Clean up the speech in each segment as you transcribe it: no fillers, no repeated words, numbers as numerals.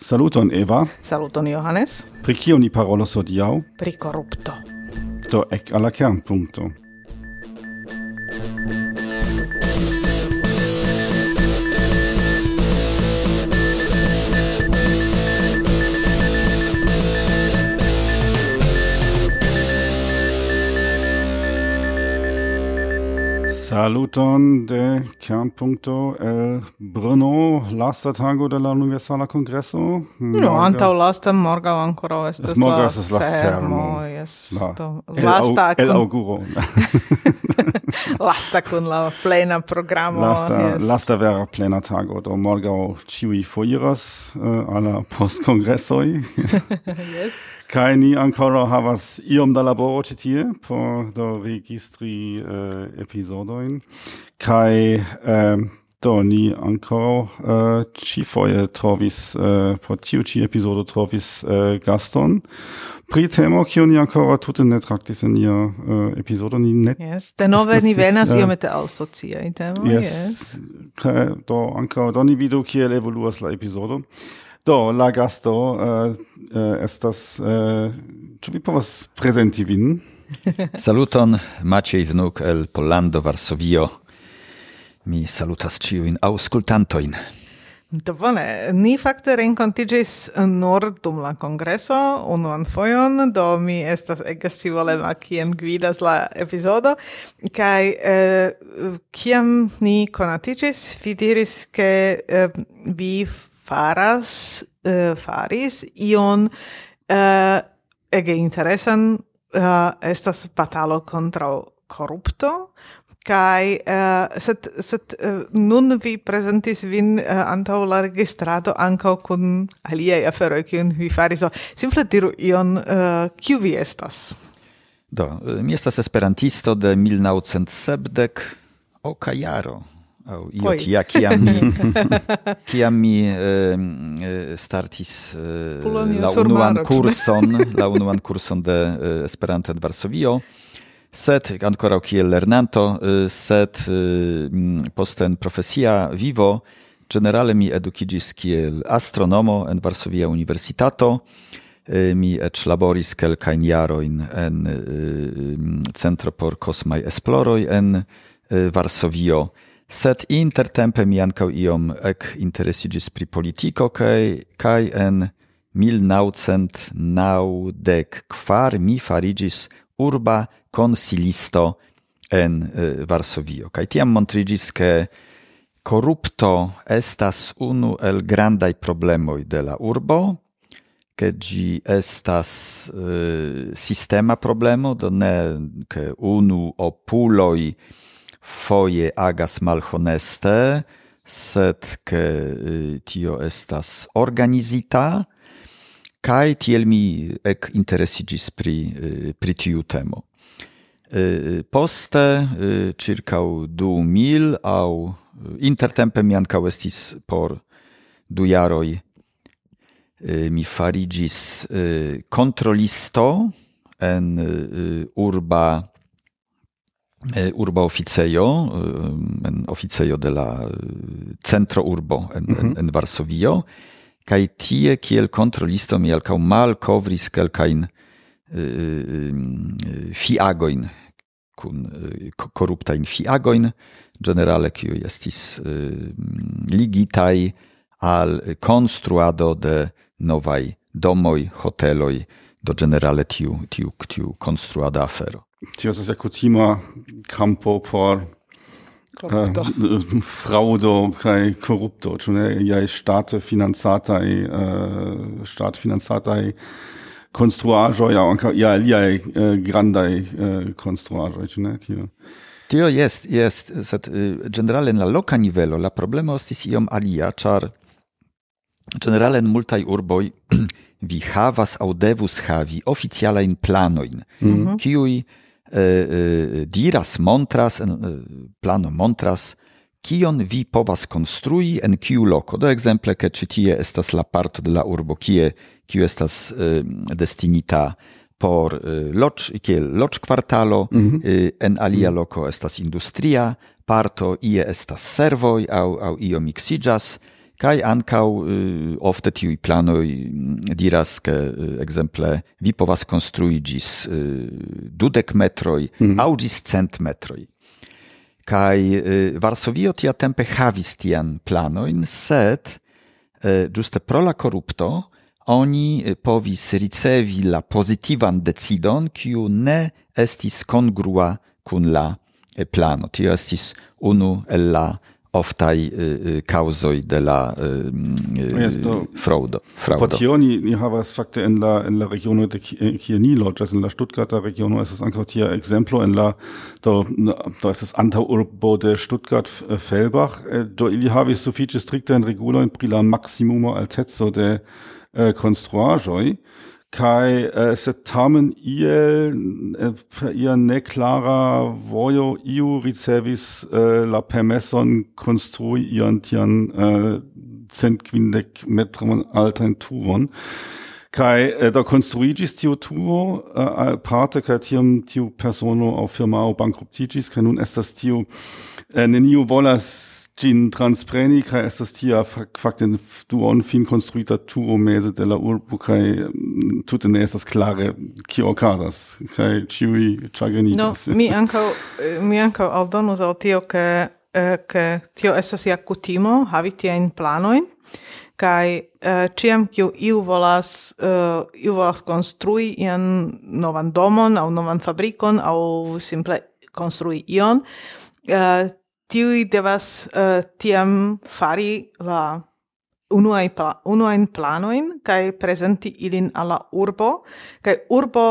Saluton Eva. Saluton Johannes. Pri kio ni parolos hodiaŭ? Pri korrupto. Do ek al la kernpunkto. Saluton de Kernpunkto el Brno, lasta tago de la Universala Kongreso. No, antaŭ lasta morgaŭ ankoraŭ estas la fermo. El auguro. Lasta kun la plena programo. Lasta vera plena tago. Do morgaŭ ĉiuj foriras al la postkongresoj. Yes. Kaj ni ankoraŭ havas iom da laboro ĉi tie por do registri epizodojn. Kaj do ni ankoraŭ ĉifoje trovis por tiu ĉi epizodo trovis gaston pri temo kiu ni ankoraŭ tute ne traktis en nia epizodo. Ni ne. Yes. Denove ni venas iomete al sociaj temoj. Yes. Do ankoraŭ do ni vidu kiel evoluas la epizodo. Do, la gasto estas... Ĉu vi povas prezenti vin? Saluton, Maciej Wnuk el Pollando, Varsovio. Mi salutas ĉiujn aŭskultantojn. Do bone, ni fakte renkontiĝis nur dum la kongreso, unuan fojon, do mi estas ege scivolema kien gvidas la epizodo, kaj kiam ni konatiĝis, vi diris, ke vi faris ion ege interesan, estas batalo kontraŭ korrupto, kaj sed nun vi prezentis vin antaŭ la registrado ankaŭ kun aliaj aferoj kiujn vi faris. Simple diru ion, kiu vi estas? Do, mi estas esperantisto de 1970 oka jaro. Kiam mi startis la unuan kurson de Esperanto en Varsovio, sed ankoraŭ kiel lernanto, sed post en profesia vivo ĝenerale mi edukiĝis kiel astronomo en Varsovia Universitato. Mi eĉ laboris kelkajn jarojn en Centro por Kosmaj Esploroj en Varsovio. Sed intertempe mi ankaŭ iom interesiĝis pri politiko kaj en 1994 mi fariĝis urba konsilisto en Varsovio. Kaj tiam montriĝis, ke korupto estas unu el grandaj problemoj de la urbo, ke ĝi estas sistema problemo, do ne ke unu opuloj foje agas malhoneste, sed ke tio estas organizita, kaj tiel mi interesiĝis pri tiu temo. Poste, ĉirkaŭ 2000 aŭ intertempe mi ankaŭ estis por 2 jaroj, mi fariĝis kontrolisto en urba oficejo, en oficejo de la centro urbo en Varsovio, kaj tie kiel kontrolisto mi ankaŭ malkovris kelkajn fiagojn, kun koruptajn fiagojn, ĝenerale kiuj estis ligitaj al konstruado de novaj domoj, hoteloj, do ĝenerale tiu konstruada afero. Tio estas kutima campo por fraudo kaj korrupto, ĉu ne? Iaj ŝtate financataj konstruaĵoj aŭ ankaŭ aliaj grandaj konstruaĵoj, ĉu ne? Tio jest, sed ĝenerale en la loka nivelo la problemo estis iom alia, ĉar ĝenerale en multaj urboj vi havas aŭ devus havi oficialajn planojn, kiuj plano montras kion vi povas konstrui en kiu loko. Do ekzemple, ke ĉi tie estas la parto de la urbo kiu estas destinita por loĝkvartalo, en alia loko estas industria parto, ie estas servoj aŭ io miksiĝas, Kaj ancau ofte tiui planoi diras, ke exemple vi povas konstrui gis 20 metroi au gis 100 metroi. Kaj Varsovio tia tempe havis tian planoin, sed giuste pro la corrupto oni povis ricevi la positivan decidon kiu ne estis congrua kun la plano. Tio estis unu el la oftai causoi de la fraudo. Portio ni havas fakte en la regiono de kie ni loĝas, en la Stuttgarta regiono estas ankaŭ tia ekzemplo en la do estas antaŭurbo de Stuttgart Fellbach, do ili havis sufiĉe striktajn regulojn pri la maksimuma alteco de konstruaĵoj. Kai sed tamen per ia neklara vojo iu ricevis la permeson konstrui ian tian 150 metron altan turon. Kai da konstruigis tiu turo parte kai tiu persono au firmao bankruptigis, kai nun estas tiu neniu volas gin transpreni, kai estas tia fakte duon fin konstruita turo meze de la urbo, kai tute ne estas klare kio okazas, kai ĉiuj ĉagreniĝas. No, mi ankaŭ aldonus al tio, ke tio estas ja kutimo havi tiajn planojn, kai ĉiam kiu iu volas konstrui ian novan domon aŭ novan fabrikon aŭ simple konstrui ion, tiuj devas tiam fari la unuajn planojn kaj prezenti ilin al la urbo, kaj urbo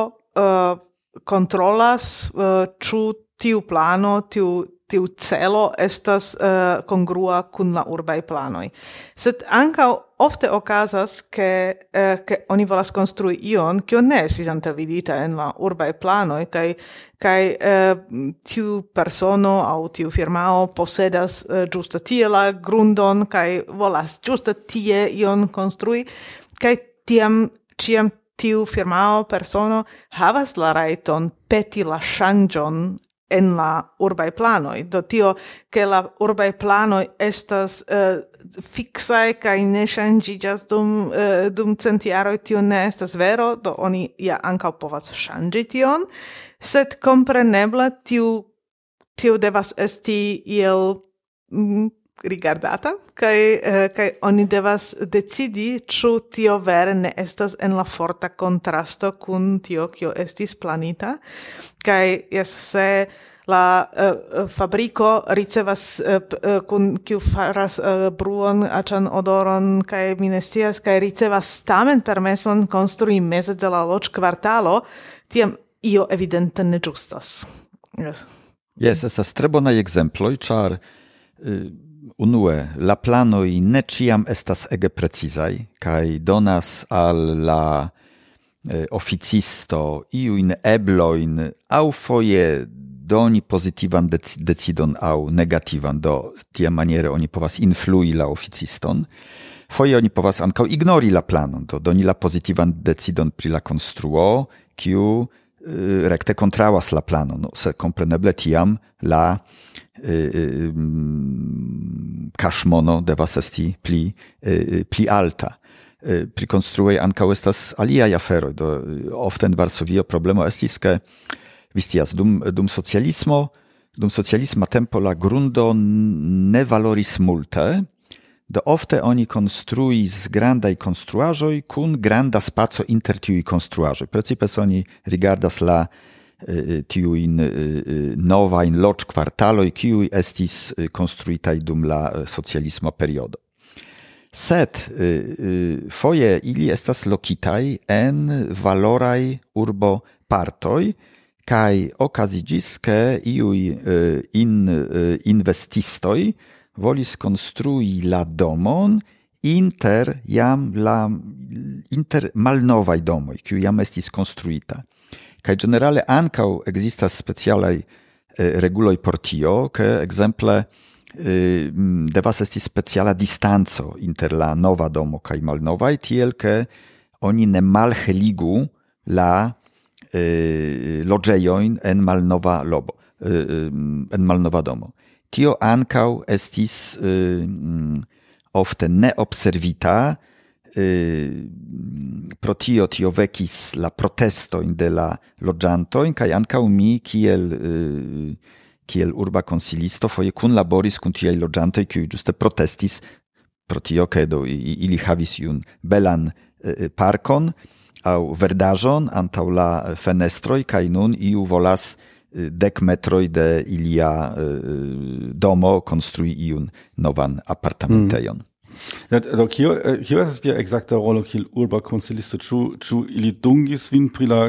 kontrolas ĉu tiu plano, tiu celo estas kongrua kun la urbaj planoj. Sed ankaŭ ofte okazas, ke oni volas konstrui ion, kio ne estis antaŭvidita en la urbaj planoj, kaj tiu persono aŭ tiu firmao posedas ĝuste tie la grundon kaj volas ĝuste tie ion konstrui, kaj tiam ĉiam tiu firmao persono havas la rajton peti la ŝanĝon en la urbaj planoj. Do tio, ke la urbaj planoj estas fixaj kaj ne ŝanĝiĝas dum centjaroj, tio ne estas vero, do oni ja ankaŭ povas ŝanĝi tion, sed kompreneble tio devas esti iel rigardata, kaj oni devas decidi ĉu tio vere ne estas en la forta kontrasto kun tio kio estis planita, kaj se la fabriko ricevas kiu faras bruon, aĉan odoron kaj mi ne scias, kaj ricevas tamen permeson konstrui meze de la loĝkvartalo, tiam io evidente ne ĝustas. Yes, estas tre bonaj ekzemploj, ĉar unue, la planoj ne ĉiam estas ege precizaj kaj donas al la oficisto iujn eblojn aŭ foje doni pozitivan decidon aŭ negativan, do tiamaniere oni povas influi la oficiston. Foje oni povas ankaŭ ignori la planon, do doni la pozitivan decidon pri la konstruo, kiu rekte kontraŭas la planon, sed kompreneble tiam la kaŝmono devas esti pli alta. Pri konstruoj ankaŭ estas aliaj aferoj, do ofte en Varsovio problemo estis, ke vi scias, dum socialisma tempo la grundo ne valoris multe, do ofte oni konstruis grandaj konstruaĵoj kun granda spaco inter tiuj konstruaĵoj. Precipe oni rigardas la tiujn novajn loĝkvartaloj, kiuj estis konstruitaj dum la socialisma periodo. Sed foje ili estas lokitaj en valoraj urbopartoj, kaj okaziĝis, ke iuj investistoj volis konstrui la domon inter malnovaj domoj, kiuj jam estis konstruita. Kaj generale ankaŭ ekzistas specialaj reguloj por tio, ke ekzemple devas esti speciala distanco inter la nova domo kaj malnovaj, tiel ke oni ne malheligu la loĝejojn en malnova domo. Tio ankaŭ estis ofte ne observita, pro tio vecis la protestojn de la loĝantoj, kaj ankaŭ mi kiel urba konsilisto foje kunlaboris kun tiaj loĝantoj, kiuj ĝuste protestis pro tio, ke do ili havis iun belan parkon aŭ verdaĵon antaŭ la fenestroj, kaj nun iu volas 10 metroj de ilia domo konstrui iun novan apartamentejon. Do kio estas via ekzakta rolo kiel urba konsilisto? Ĉu ili dungis vin pri la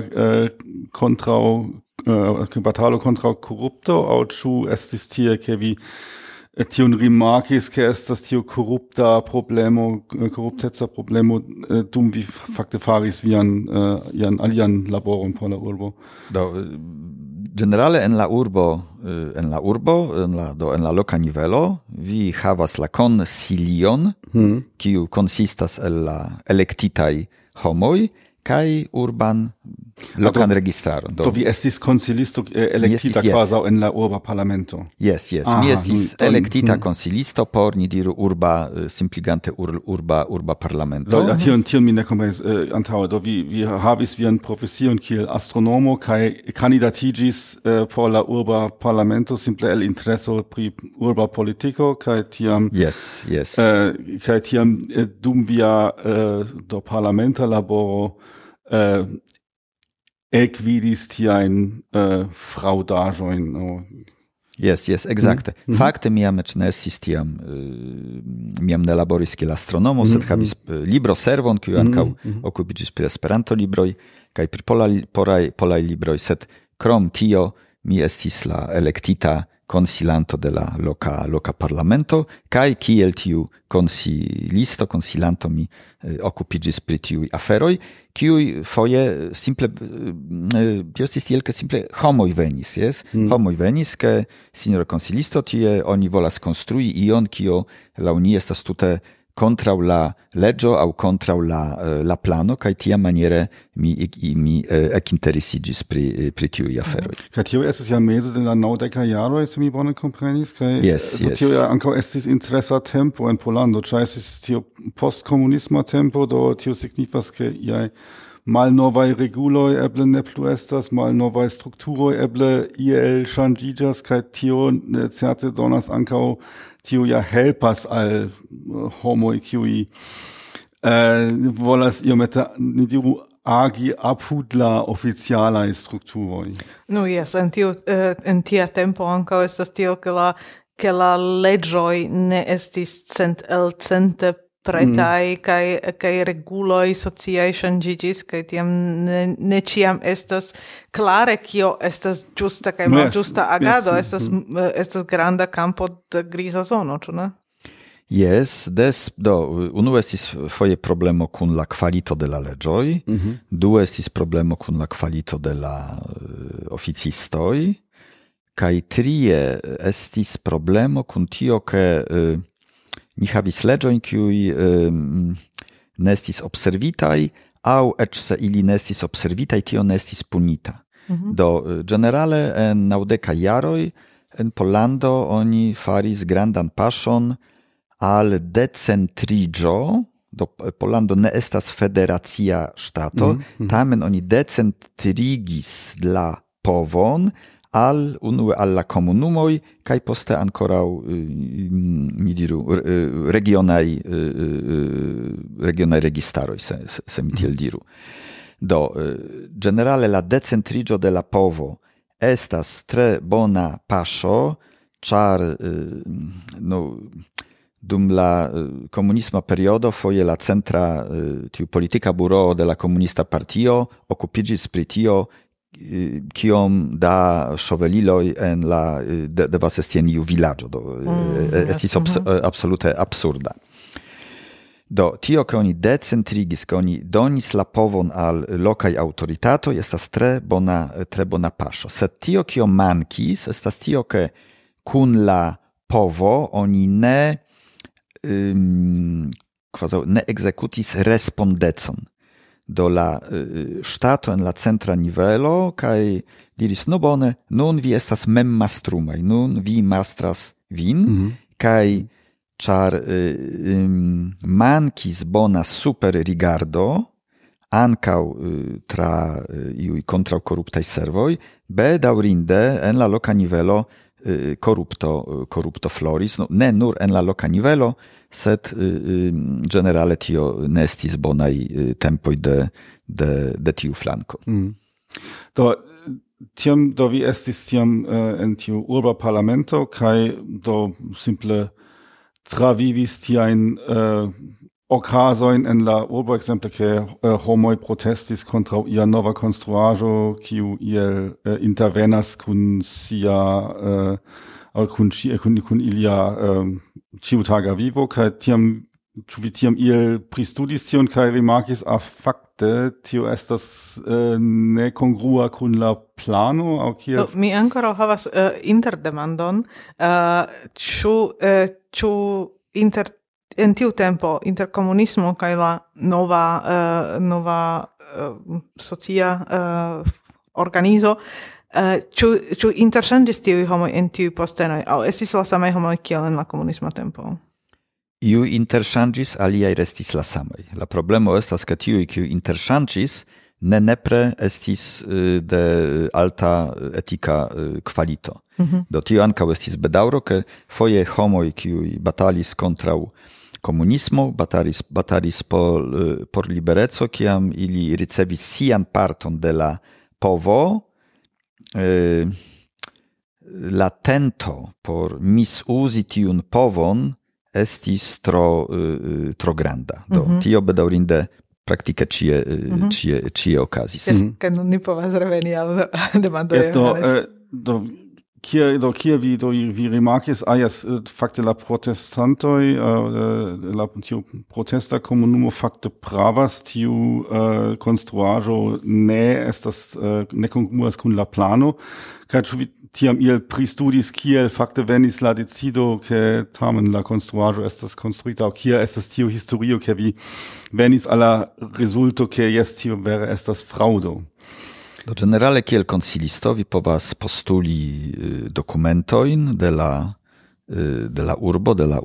batalo kontraŭ korupto, aŭ ĉu estis tie, ke vi tion rimarkis, ke estas tio korupteca problemo, dum vi fakte faris ian alian laboron por la urbo? Generale en la urbo, en la loka nivelo, vi havas la konsilion, kiu konsistas el la elektitaj homoj, kaj urban lokan registraron. Do vi estis konsilisto elektita kvazaŭ en la urba parlamento? Yes. Mi estis elektita konsilisto por, ni diru, simpligante urba parlamento. Tion mi ne komprenis antaŭe. Do vi havis vian profesion kiel astronomo kaj kandidatiĝis por la urba parlamento simple el intereso pri urba politiko, kaj tiam kaj tiam dum via do parlamenta laboro ekvidis tiajn fraŭdaĵojn. Yes, exacte. Fakte miam eĉ ne estis tiam, miam ne laboris kiel astronomo, sed havis libroservon, kiu ankaŭ okupiĝis pri Esperanto-libroj kaj pri polaj libroj, sed krom tio mi estis la elektita konsilanto de la loka parlamento, kaj kiel tiu konsilanto mi okupiĝis pri tiuj aferoj, kiuj foje simple estis tiel, ke simple homoj venis, homoj venis, ke signore konsilisto, tie oni volas konstrui ion, kio laŭ ni estas tute kontraŭ la leĝo aŭ kontraŭ la plano, kaj tiamaniere mi ekinteresiĝis pri tiuj aferoj. Kaj tio estis ja meze de la 90-aj jaroj, se mi bone komprenis, kaj tio ja ankaŭ estis interesa tempo en Pollando, ĉar estis tio postkomunisma tempo, do tio signifas, ke iaj malnovaj reguloj eble ne plu estas, malnovaj strukturoj eble iel ŝanĝiĝas, kaj tio certe donas ankaŭ tio ja helpas al homoj, kiuj volas iomete, ni diru, agi apud la oficialaj strukturoj. No, en tia tempo ankaŭ estas tiel, ke la leĝoj ne estis elcente pretaj, kaj reguloj sociaj ŝanĝiĝis, kaj tiam ne ĉiam estas klare, kio estas ĝusta kaj malĝusta agado. Estas granda kampo de griza zono, ĉu ne? Unu estis foje problemo kun la kvalito de la leĝoj, du estis problemo kun la kvalito de la oficistoj, kaj trie estis problemo kun tio, ke ni havis leĝojn, kiuj ne estis observitaj, aŭ eĉ se ili ne estis observitaj, tio ne estis punita. Do ĝenerale en 90-aj jaroj en Pollando oni faris grandan paŝon al decentriĝo. Do Pollando ne estas federacia ŝtato, tamen oni decentrigis la povon unue al la komunumoj, kaj poste ankoraŭ mi diru regionaj registaroj, se mi tiel diru. Do ĝenerale la decentriĝo de la povo estas tre bona paŝo, ĉar dum la komunisma periodo foje la centra tiu politika buroo de la komunista partio okupiĝis pri tio, kiom da ŝoveliloj en la devas esti en iu vilaĝo, do estis absolute absurda. Do tio, ke oni decentrigis, ke oni donis la povon al lokaj aŭtoritatoj, estas tre bona paŝo. Sed tio, kio mankis, estas tio, ke kun la povo oni ne ekzekutis respondecon. Do la ŝtato en la centra nivelo kaj diris, no bone, nun vi estas memmastrumaj, nun vi mastras vin, kaj char mankis bona super rigardo ancau tra iui contrau corruptai servoi, bedaurinde en la loca nivelo corrupto floris, no, ne nur en la loca nivelo, sed generale tio nestis bonai tempoi de tiu flanco. Tiam do vi estis tiam en tiu urba parlamento, kai do simple travivis tiain okazoin en la urbo, exemple, ke homoi protestis kontraŭ ia nova konstruaĵo, kiu iel intervenas kun sia kun ilia ĉiutaga vivo, kaj tiam ĉu vi tiam iel pristudis tion kaj rimarkis fakte tio estas nekongrua kun la plano aŭ kiel? Mi ankoraŭ havas interdemandon, ĉu inter en tiu tempo inter comunismo kaj la nova socia organizo ĉu interŝanĝis tiuj homoj en tiuj postenoj aŭ estis la samaj homoj kiel en la komunisma tempo? Iu interŝanĝis, aliaj restis la samaj. La problemo estas, ke tiuj, kiuj interŝanĝis, ne nepre estis de alta etika kvalito. Do tio ankaŭ estis bedaŭro, ke foje homoj, kiuj batalis kontraŭ komunismo, batalis por libereco, kiam ili ricevis sian parton de la povo, la tento por misuzi tiun povon estis tro granda. Do tio bedaŭrinde praktike ĉie okazis. Kaj nun ni povas reveni al demando de Johannes. Kie vi rimarkis, fakte la protestantoj, tiu protesta komunumo fakte pravas, tiu konstruaĵo ne kongruas kun la plano, kaj ĉu vi tiam iel pristudis, kiel fakte venis la decido, ke tamen la konstruaĵo estas konstruita, aŭ kiel estas tiu historio, ke vi venis al la rezulto, ke jes, tio vere estas fraŭdo? Do generale, kiel konsilisto, vi povas postuli dokumentojn de la urbo, de la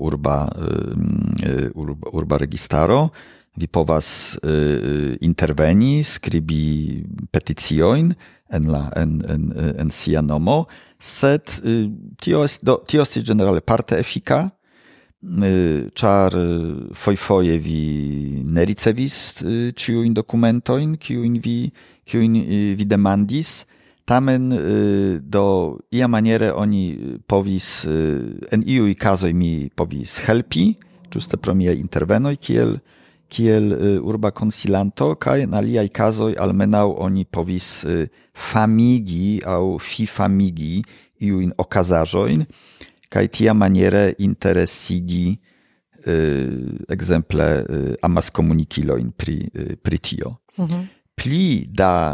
urba registaro. Vi povas interveni, skribi peticiojn en sia nomo, sed tio estis generale parte efika, ĉar fojfoje vi ne ricevis ĉiujn dokumentojn, kiujn vi demandis, tamen do ia maniere oni povis, en iuj kazoj mi povis helpi, ĝuste pro miaj intervenoj kiel urba konsilanto, kaj en aliaj kazoj almenaŭ oni povis famigi aŭ fifamigi iujn okazaĵojn, kaj tia maniere interesigi ekzemple amaskomunikilojn pri tio. Pli da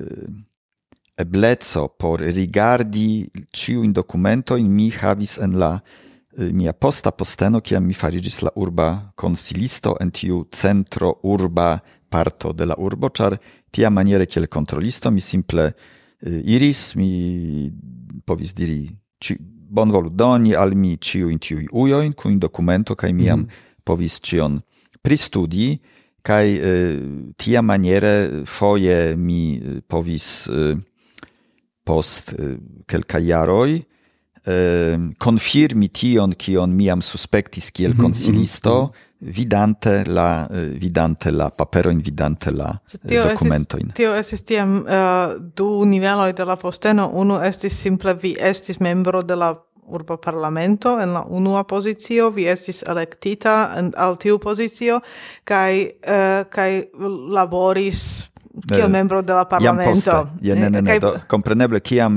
ebleco por rigardi ĉiujn dokumentojn mi havis en la mia posta posteno, kiam mi fariĝis la urba konsilisto en tiu centro urba parto de la urbo, ĉar tia maniere kiel kontrolisto mi simple iris, mi povis diri bonvolu doni al mi ĉiujn tiuj ujojn kun dokumento, kaj mi jam povis ĉion pristudi, kaj tia maniere foje mi povis post kelkaj jaroj konfirmi tion, kion mi jam suspektis kiel konsilisto, vidante la paperojn, vidante la dokumentojn. Tio estis tiam du niveloj de la posteno. Unu estis simple vi estis membro de la urba parlamento en la unua pozicio, vi estis elektita al tiu pozicio kaj laboris kiel membro de la parlamento. Jam poste. Kompreneble, kiam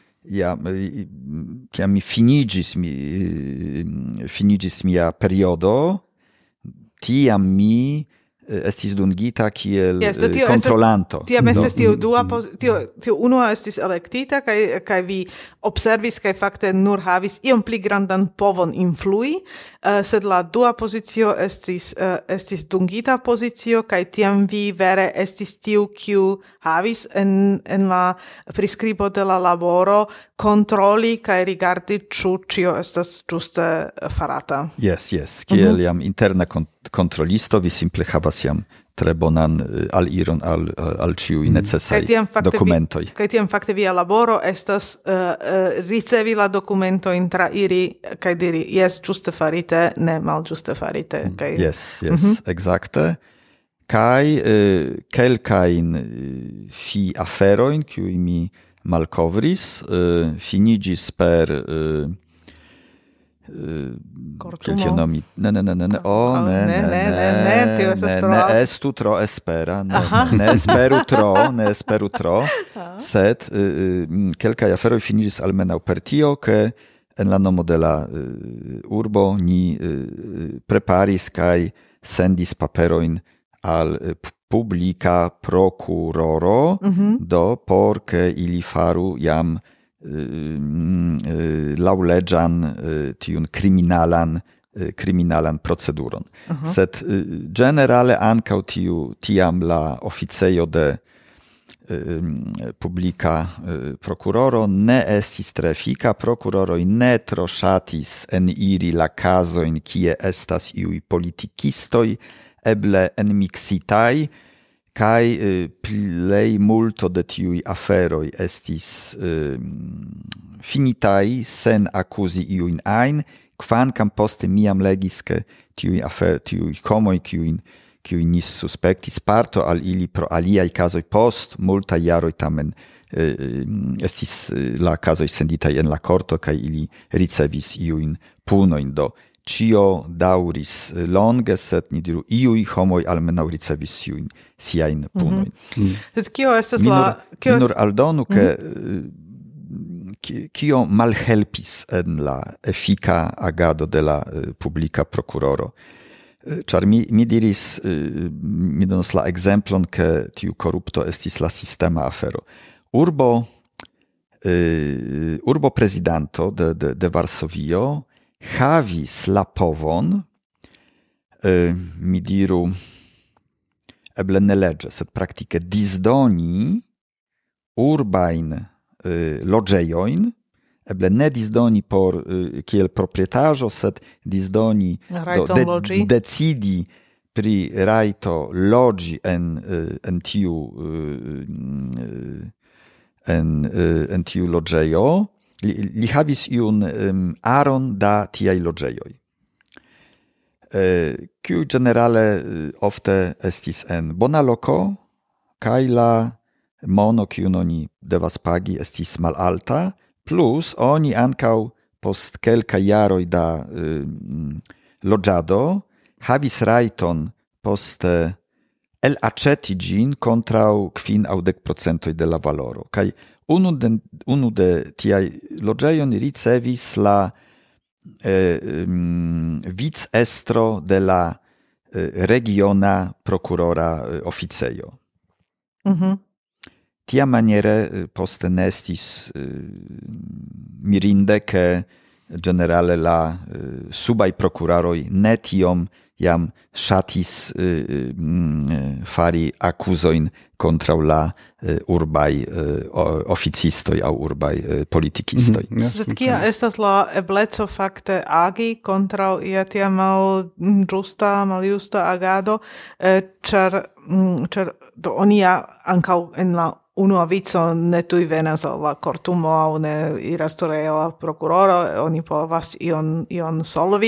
mi finiĝis mia periodo, tiam mi estis dungita kiel kontrolanto. Tiam estis tiu tiu unua estis elektita kaj vi observis kaj fakte nur havis iom pli grandan povon influi, sed la dua pozicio estis dungita pozicio kaj tiam vi vere estis tiu kiu havis en la priskribo de la laboro kontroli kaj rigardi ĉu ĉio estas ĝuste farata. Yes. Kiel jam interna kontrolisto vi simple havas jam tre bonan aliron al ĉiuj necesaj dokumentoj. Kaj tiam fakte via laboro estas ricevi la dokumentojn, trairi kaj diri jes, ĝuste farite, ne malĝuste farite. Yes, ekzakte. Kaj kelkajn aferojn, kiuj mi malkovris, finiĝis per Kortumo? Ne, estu tro espera, ne esperu tro, sed kelkaj aferoj finiĝis almenaŭ per tio, ke en la nomo de la urbo ni preparis kaj sendis paperojn al publika prokuroro, do por ke ili faru jam laŭleĝan tiun kriminalan proceduron. Sed ĝenerale ankaŭ tiam la oficejo de publika prokuroro ne estis tre efika, prokuroroj ne tro ŝatis eniri la kazojn kie estas iuj politikistoj eble enmiksitaj, kaj plej multo de tiuj aferoj estis finitaj sen akuzi iujn ajn, kvankam poste mi jam legis, ke tiuj homoj, kiujn ni suspektis, parto al ili pro aliaj kazoj post multaj jaroj tamen estis la kazoj senditaj en la korto kaj ili ricevis iujn punojn. Do ĉio daŭris longe, sed ni diru iuj homoj almenaŭ ricevis siajn punojn. Kio estas mi nur aldonu, ke kio malhelpis en la efika agado de la publika prokuroro. Ĉar mi diris, mi donos la ekzemplon, ke tiu korupto estis la sistema afero. Urbo prezidanto de Varsovio havis la povon, mi diru, eble ne leĝe, sed praktike disdoni urbajn loĝejojn, eble ne disdoni por kiel proprietaĵo, sed disdoni decidi pri rajto loĝi en tiu loĝejo. Li havis iun aron da tiaj loĝejoj, kiuj ĝenerale ofte estis en bona loko, kaj la mono, kiun oni devas pagi, estis malalta, plus oni ankaŭ post kelkaj jaroj da loĝado havis rajton poste elaĉeti ĝin kontraŭ 5 aŭ 10% de la valoro. Kaj unu de tiaj loĝejoj ricevis la vicestro de la regiona prokurora oficejo. Tiamaniere poste ne estis mirinde, ke ĝenerale la subaj prokuroroj ne tiom jam ŝatis fari akuzojn kontraŭ la urbaj oficistoj aŭ urbaj politikistoj. Sed kia estas la ebleco fakte agi kontraŭ ia tia maljusta agado, ĉar do oni ankaŭ en la unua vico ne tuj venas al la kortumo aŭ ne iras tuj al la prokuroro, oni povas ion solvi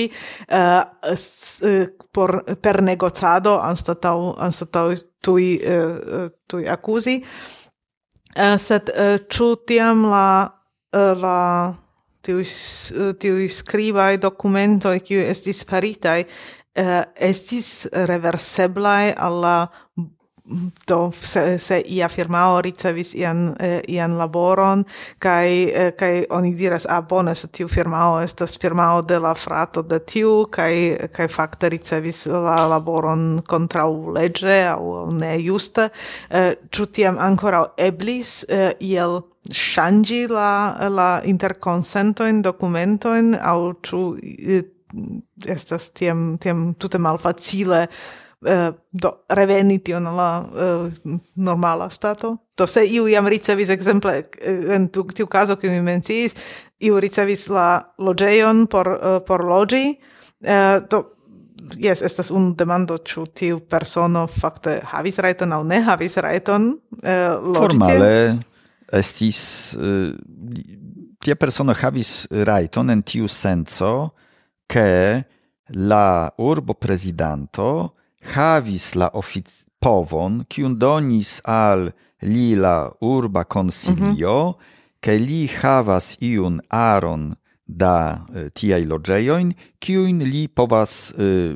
per negocado anstataŭ tuj akuzi. Sed ĉu tiam la tiuj skribaj dokumentoj, kiuj estis faritaj, estis reverseblaj al la do se ia firmao ricevis ian laboron kai oni diras bone se tiu firmao estas firmao de la frato de tiu kai fakte ricevis la laboron kontraŭ leĝe aŭ ne juste, ĉu tiam ankoraŭ eblis iel ŝanĝi la interkonsentojn, dokumentojn, aŭ ĉu estas tiam tute malfacile do reveni tion la normala stato? Do se iu jam ricevis exemple en tiu caso che mi menciis, iu ricevis la loĝejon por loĝi, do yes, estas unu demando, ĉu tiu persono fakte havis rajton aŭ ne havis rajton loĝi. Formale estis tia persono havis rajton en tiu senco che la urbo presidanto havis la povon kiun donis al li la urba konsilio, ke li havas iun aron da tiaj loĝejojn, kiujn li povas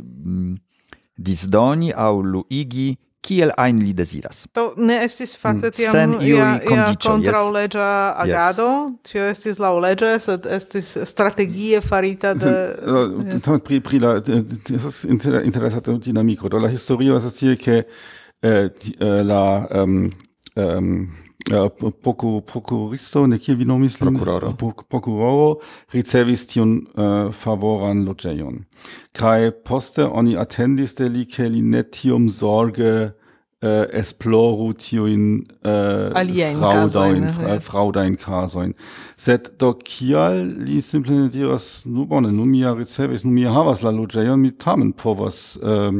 disdoni aŭ luigi kiel ajn li deziras. Do ne estis fakte tiam ia kontraŭleĝa agado? Tio estis laŭleĝe, sed estis strategie farita de... Pri la... Estas interesanta dinamiko. Do la historio estas tie, ke la... procuristo, ne kiel vi nomis lin? Prokuroro ricevis tion favoran loĝejon. Kaj poste oni atendis de li, ke li ne tiom zorge esploru tiujn fraŭdajn kazojn. Sed do kial li simple ne diras, nu bone, nu mi ricevis, nu mi havas la loĝejon, mi tamen povas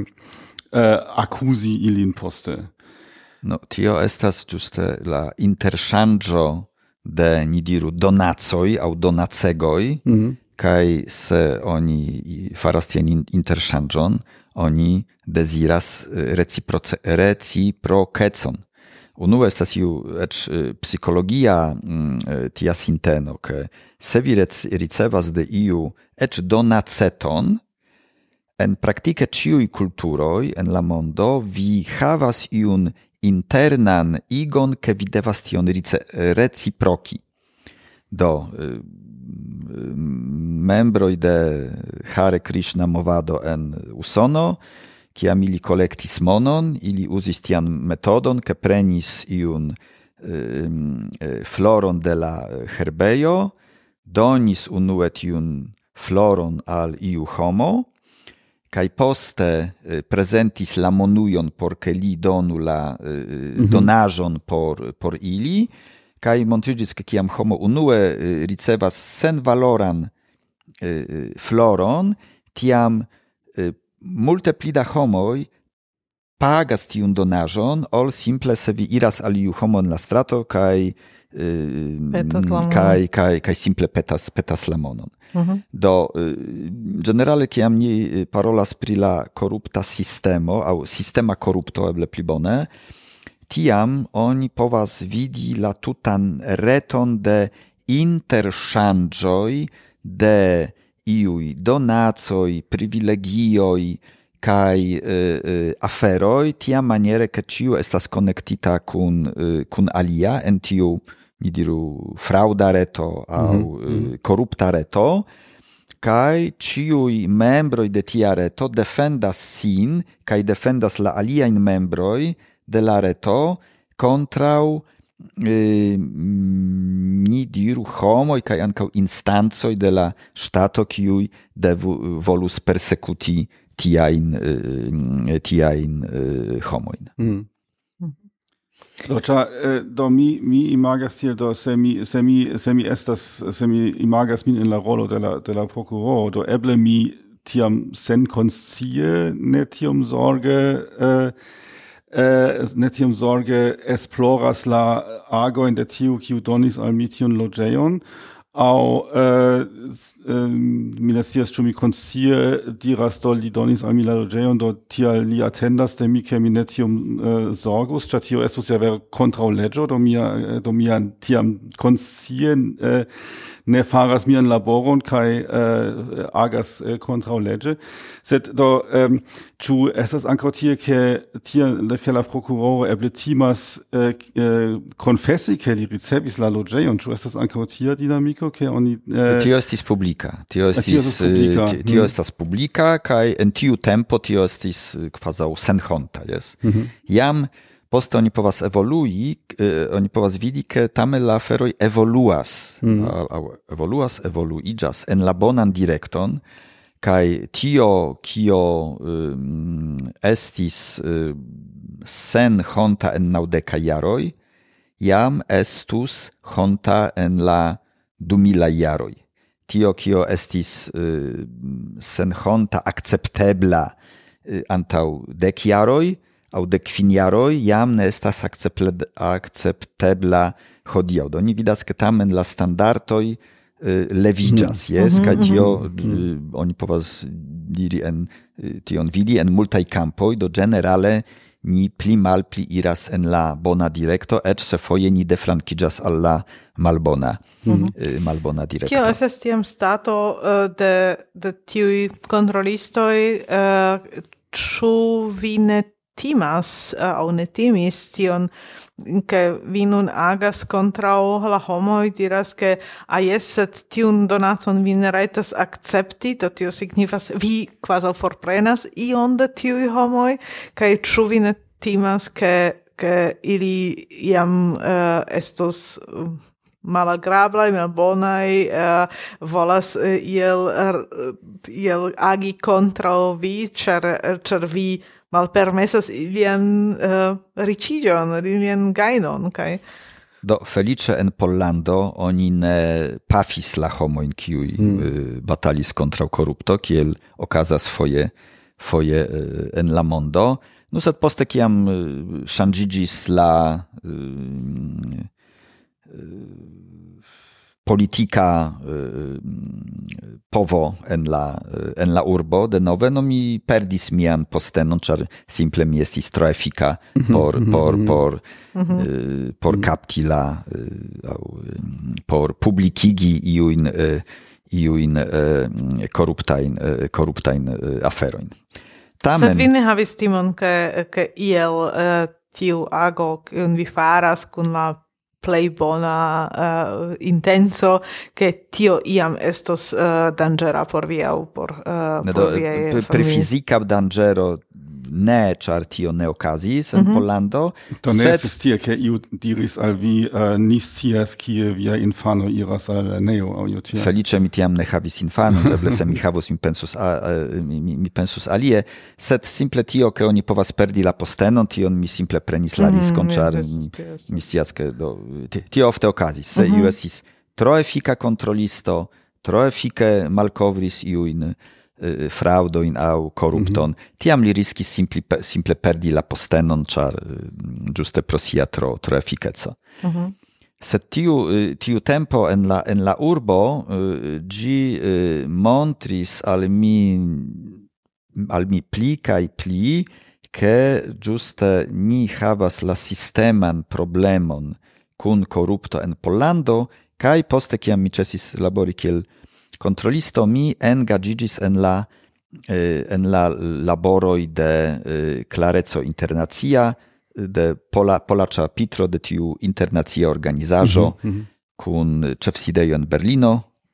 akuzi ilin poste. No, tio estas ĝuste la interŝanĝo de, ni diru, donacoj aŭ donacegoj, kaj se oni faras tian interŝanĝon, oni deziras reciprokecon. Unue estas iu eĉ psikologia tia sinteno, ke se vi ricevas de iu eĉ donaceton, en praktike ĉiuj kulturoj en la mondo vi havas iun internan igon, ke vi devas tion reciproki. Do, membroj de Hare Krishna movado en Usono, kiam ili kolektis monon, ili uzis tian metodon, ke prenis iun floron de la herbejo, donis unue tiun floron al iu homo, kai poste presentis la monujon por ke li donu la donaĵon por ili, kai montriĝis ke kiam homo unue ricevas senvaloran floron, tiam multe pli da homoj pagas tiun donaĵon, ol simple se vi iras al iu homo en la strato kaj simple petas la monon. Do, generale, kiam ni parolas pri la korupta sistemo, aŭ sistema korupto, eble pli bone, tiam oni povas vidi la tutan reton de interŝanĝoj de iuj donacoj, privilegioj kaj aferoj, tiamaniere, ke ĉiu estas konektita kun alia en tiu, ni diru, frauda reto aŭ korupta reto, kaj ĉiuj membroj de tia reto defendas sin kaj defendas la aliajn membroj de la reto kontraŭ ni diru homoj kaj ankaŭ instancoj de la ŝtato, kiuj volus persekuti tiajn homojn. Do mi imagas tiel, do se mi imagas min en la rolo de la prokuroro, do eble mi tiam senkonscie ne tiom zorge esploras la agojn de tiu, kiu donis al mi tiun loĝejon, aŭ mi ne scias, ĉu mi konscie diras, do li donis al mi la loĝejon, do tial li atendas de mi, ke mi ne tiom zorgus, ĉar tio estus ja vere kontraŭ leĝo, do mi tiam konscie ne faras mian laboron kai agas kontraŭ leĝe. Sed do ĉu estas ankaŭ tie ke la prokuroro eble timas konfesi ke li ricevis la loĝejon, ĉu estas ankaŭ tia dinamiko ke oni tio estis publika. Tio estas publika kaj en tiu tempo tio estis kvazaŭ senhonta, jes. Jam poste oni povas evolui, oni povas vidi ke tamen la aferoj evoluiĝas en la bonan direkton, kaj tio kio estis sen honta en 90 jaroj, jam estus honta en la 2000 jaroj. Tio kio estis sen honta akceptebla antaŭ 10 jaroj aŭ 15 jaroj, jam ne estas akceptebla hodiaŭ. Do ni vidas ke tamen la standardoj leviĝas, jes, kaj tio oni povas diri tion vidi en multaj kampoj, do ĝenerale ni pli malpli iras en la bona direkto, eĉ se foje ni deflankiĝas al la malbona direkto. Kio estas tiam stato de tiuj kontrolistoj, ĉu vi ne timas aŭ ne timis tion, ke vi nun agas kontraŭ la homoj, diras ke jes, sed tiun donacon vi ne rajtas akcepti, do tio signifas vi kvazaŭ forprenas ion de tiuj homoj, kaj ĉu vi ne timas ke ili jam estos malagrablaj, malbonaj, volas iel agi kontraŭ vi, ĉar vi malpermesas ilian riĉiĝon, ilian gajnon, kaj do feliĉe en Pollando oni ne pafis la homojn kiuj batalis kontraŭ korupto, kiel okazas foje en la mondo. No sed poste kiam ŝanĝiĝis la politika povo en la urbo de nove, no mi perdis mian postenon, ĉar simple mi estis tro efika por kapti la por publikigi iujn koruptajn aferojn. Sed vi ne havis timon ke iel tiu ago kiun vi faras kun la plej bona intenco, ke tio iam estos danĝera por vi aŭ por viaj familioj. Pri fizika danĝero ne, ĉar tio ne okazis en Pollando. Do ne estis tie, ke iu diris al vi ni scias kie via infano iras al lernejo aŭ io tiel. Feliĉe mi tiam ne havis infanon, eble se mi havus mi pensus alie, sed simple tio, ke oni povas perdi la postenon, tion mi simple prenis la riskon, ĉar mi scias, ke tio ofte okazis. Se iu estis tro efika kontrolisto, tro efike malkovris iujn fraudojn aŭ korupton, tiam li riskis simple perdi la postenon, ĉar ĝuste pro sia tro efikeco. Sed tiu tempo en la urbo ĝi montris al mi pli kaj pli, ke ĝuste ni havas la sisteman problemon kun korupto en Pollando, kaj poste kiam mi ĉesis labori kiel kontrolisto, mi engaĝiĝis en la laboroj de Klareco Internacia, de pola ĉapitro de tiu internacia organizaĵo kun ĉefsidejo en Berlino,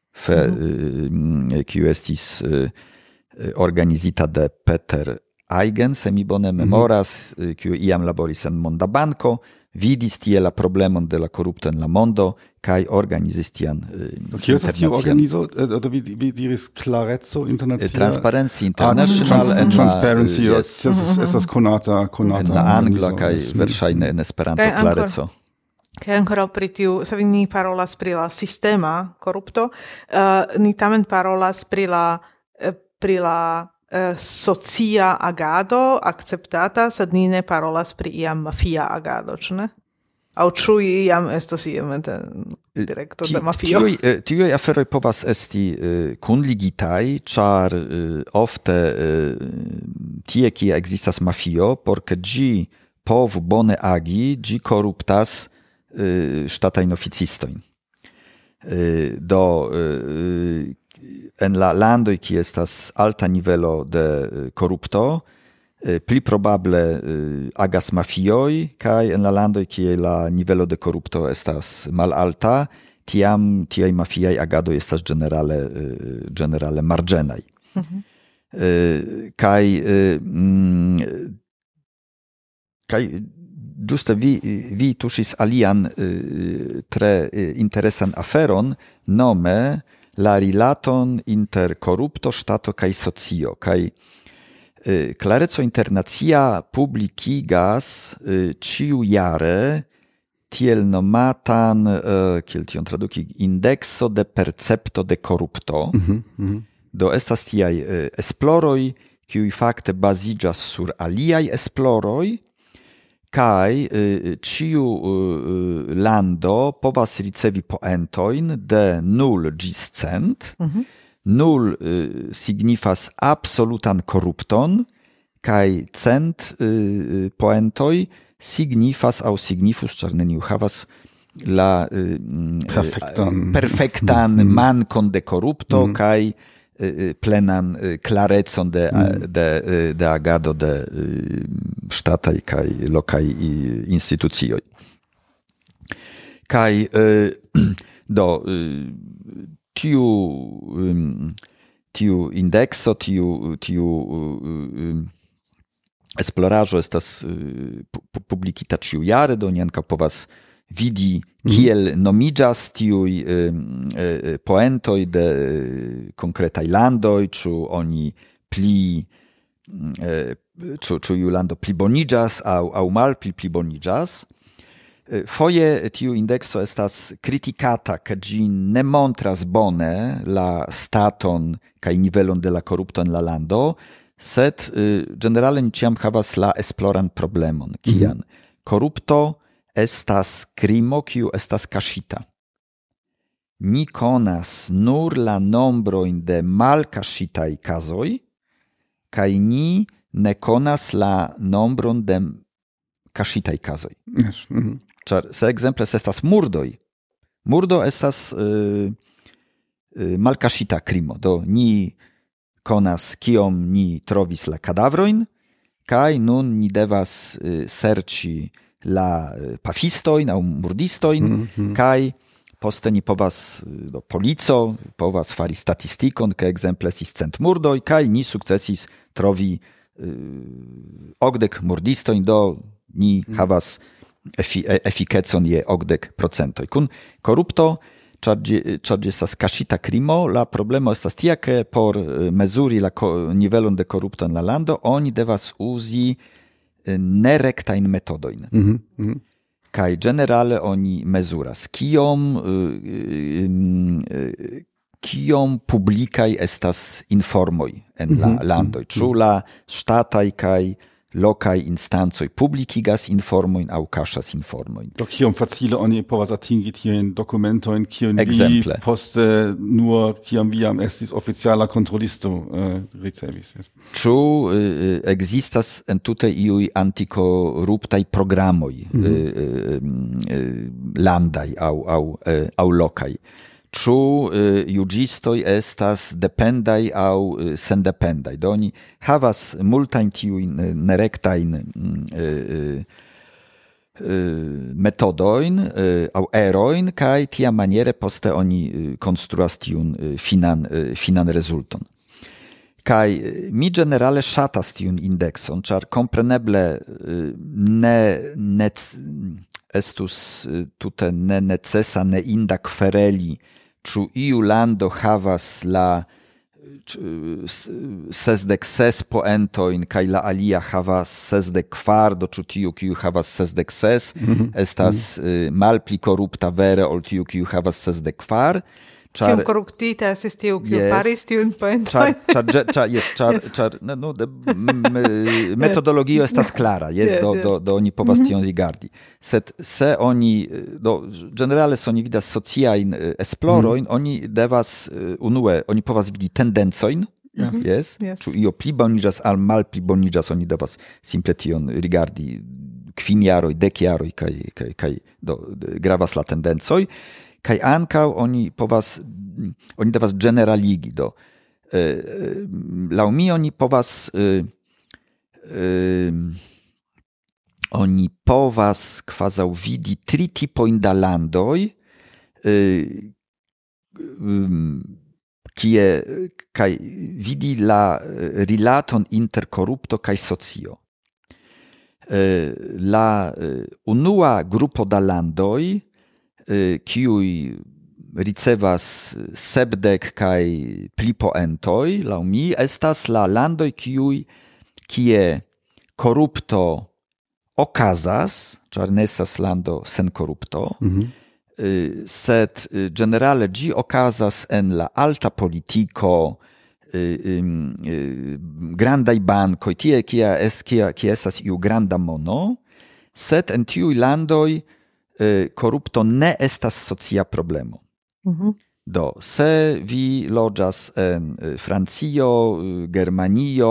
kiu estis organizita de Peter Eigen, se mi bone memoras, kiu iam laboris en Monda Banko, vidis tie la problemon de la korupto en la mondo kaj organizis tian kio estas tiu organizo? Do vi diris Klareco Internacia? Transparency International and Transparency, estas konata en la angla kaj verŝajne en Esperanto Klareco. Kaj ancora pri tiu, se ni parolas pri la sistema korupto, ni tamen parolas pri la socia agado acceptata, sed ni ne parolas pri iam mafia agado, ĉu ne? Aŭ ĉu iam estos iomete direkto de mafio? Tiuj aferoj povas esti kunligitaj, ĉar ofte tie, kie ekzistas mafio, por ke ĝi povu bone agi, ĝi koruptas ŝtatajn oficistojn. do en la landoj kie estas alta nivelo de korupto, pli probable agas mafioj, kaj en la landoj kie la nivelo de korupto estas malalta, tiam tiaj mafiaj agadoj estas generale marĝenaj. Kaj ĝuste vi tuŝis alian tre interesan aferon, nome la rilaton inter korupto, ŝtato kaj socio. Kaj Clareco Internacia publikigas ĉiujare tiel nomatan, kiel tion traduki, indekso de percepto de korupto. Do estas tiaj esploroj, kiuj fakte baziĝas sur aliaj esploroj, kaj ĉiu lando povas ricevi poentojn de 0 ĝis 100. 0 signifas absolutan korupton, kaj 100 poentoj signifas aŭ signifus, ĉar neniu havas la perfektan mankon de korupto kaj plenan clarecon de agado de ŝtataj kaj lokaj institucioj. Kaj do tiu indekso, tiu esploraĵo estas publikita ĉiujare, do ni ankaŭ povas vidi kiel nomiĝas tiuj poentoj de konkretaj landoj, ĉu oni ĉu iu lando pliboniĝas aŭ malpli pliboniĝas. Foje tiu indekso estas kritikata, ke ĝi ne montras bone la staton kaj nivelon de la korupto en la lando, sed ĝenerale ni ĉiam havas la esploran problemon, kian korupto estas krimo, kiu estas kaŝita. Ni konas nur la nombrojn de malkaŝitaj kazoj, kaj ni ne konas la nombron de kaŝitaj kazoj. Ĉar se ekzemple estas murdoj, murdo estas malkaŝita krimo, do ni konas kiom ni trovis la kadavrojn, kaj nun ni devas serĉi la pafistojn aŭ murdistojn, kaj poste ni povas, polico povas fari statistikon, ke ekzemple estis 100 murdoj, kaj ni sukcesis trovi 80 murdistojn, do ni havas efikecon je 80%. Kun korupto, ĉar ĝi estas kaŝita krimo, la problemo estas tia, ke por mezuri la nivelon de korupto en la lando, oni devas uzi nerektajn metodojn. Kaj ĝenerale oni mezuras kiom publikaj estas informoj en la landoj, ĉu la ŝtataj kaj lokaj instancoj publikigas informojn aŭ kaŝas informojn. Do kiom facile oni povas atingi tiujn dokumentojn, kiujn vi poste nur kiam vi jam estis oficiala kontrolisto ricevis? Ĉu ekzistas entute iuj antikoruptaj programoj landaj aŭ lokaj? Ĉu juĝistoj estas dependaj aŭ sendependaj? Do oni havas multajn tiujn nerektajn metodojn aŭ erojn, kaj tiamaniere poste oni konstruas tiun finan rezulton. Kaj mi ĝenerale ŝatas tiun indekson, ĉar kompreneble ne estus tute ne necesa, ne inda kvereli, ĉu iu lando havas la 66 poentojn kaj la alia havas 64, do ĉu tiu kiu havas 66 estas malpli korupta vere ol tiu kiu havas 64. Kiom koruptita estis tiu, kiu faris tiun poentojn? Metodologio estas klara, do oni povas tion rigardi. Sed se oni, generale se oni vidas sociajn esplorojn, oni devas unue, oni povas vidi tendencojn, ĉu io pliboniĝas aŭ malpliboniĝas, oni devas simple tion rigardi 5 jaroj, 10 jaroj, kaj gravas la tendencoj. kai ankau oni devas generaligi do. Laŭ mi oni povas kvazaŭ vidi 3 tipojn da landoj, kie kaj vidi la rilaton inter korupto kaj socio. La unua grupo da landoj, kiuj ricevas 70 kaj pli poentoj, laŭ mi, estas la landoj kie korupto okazas, ĉar ne estas lando sen korupto, sed generale ĝi okazas en la alta politiko, grandaj bankoj, tie kie estas iu granda mono, sed en tiuj landoj korupto ne estas socia problemo. Do, se vi loĝas en Francio, Germanio,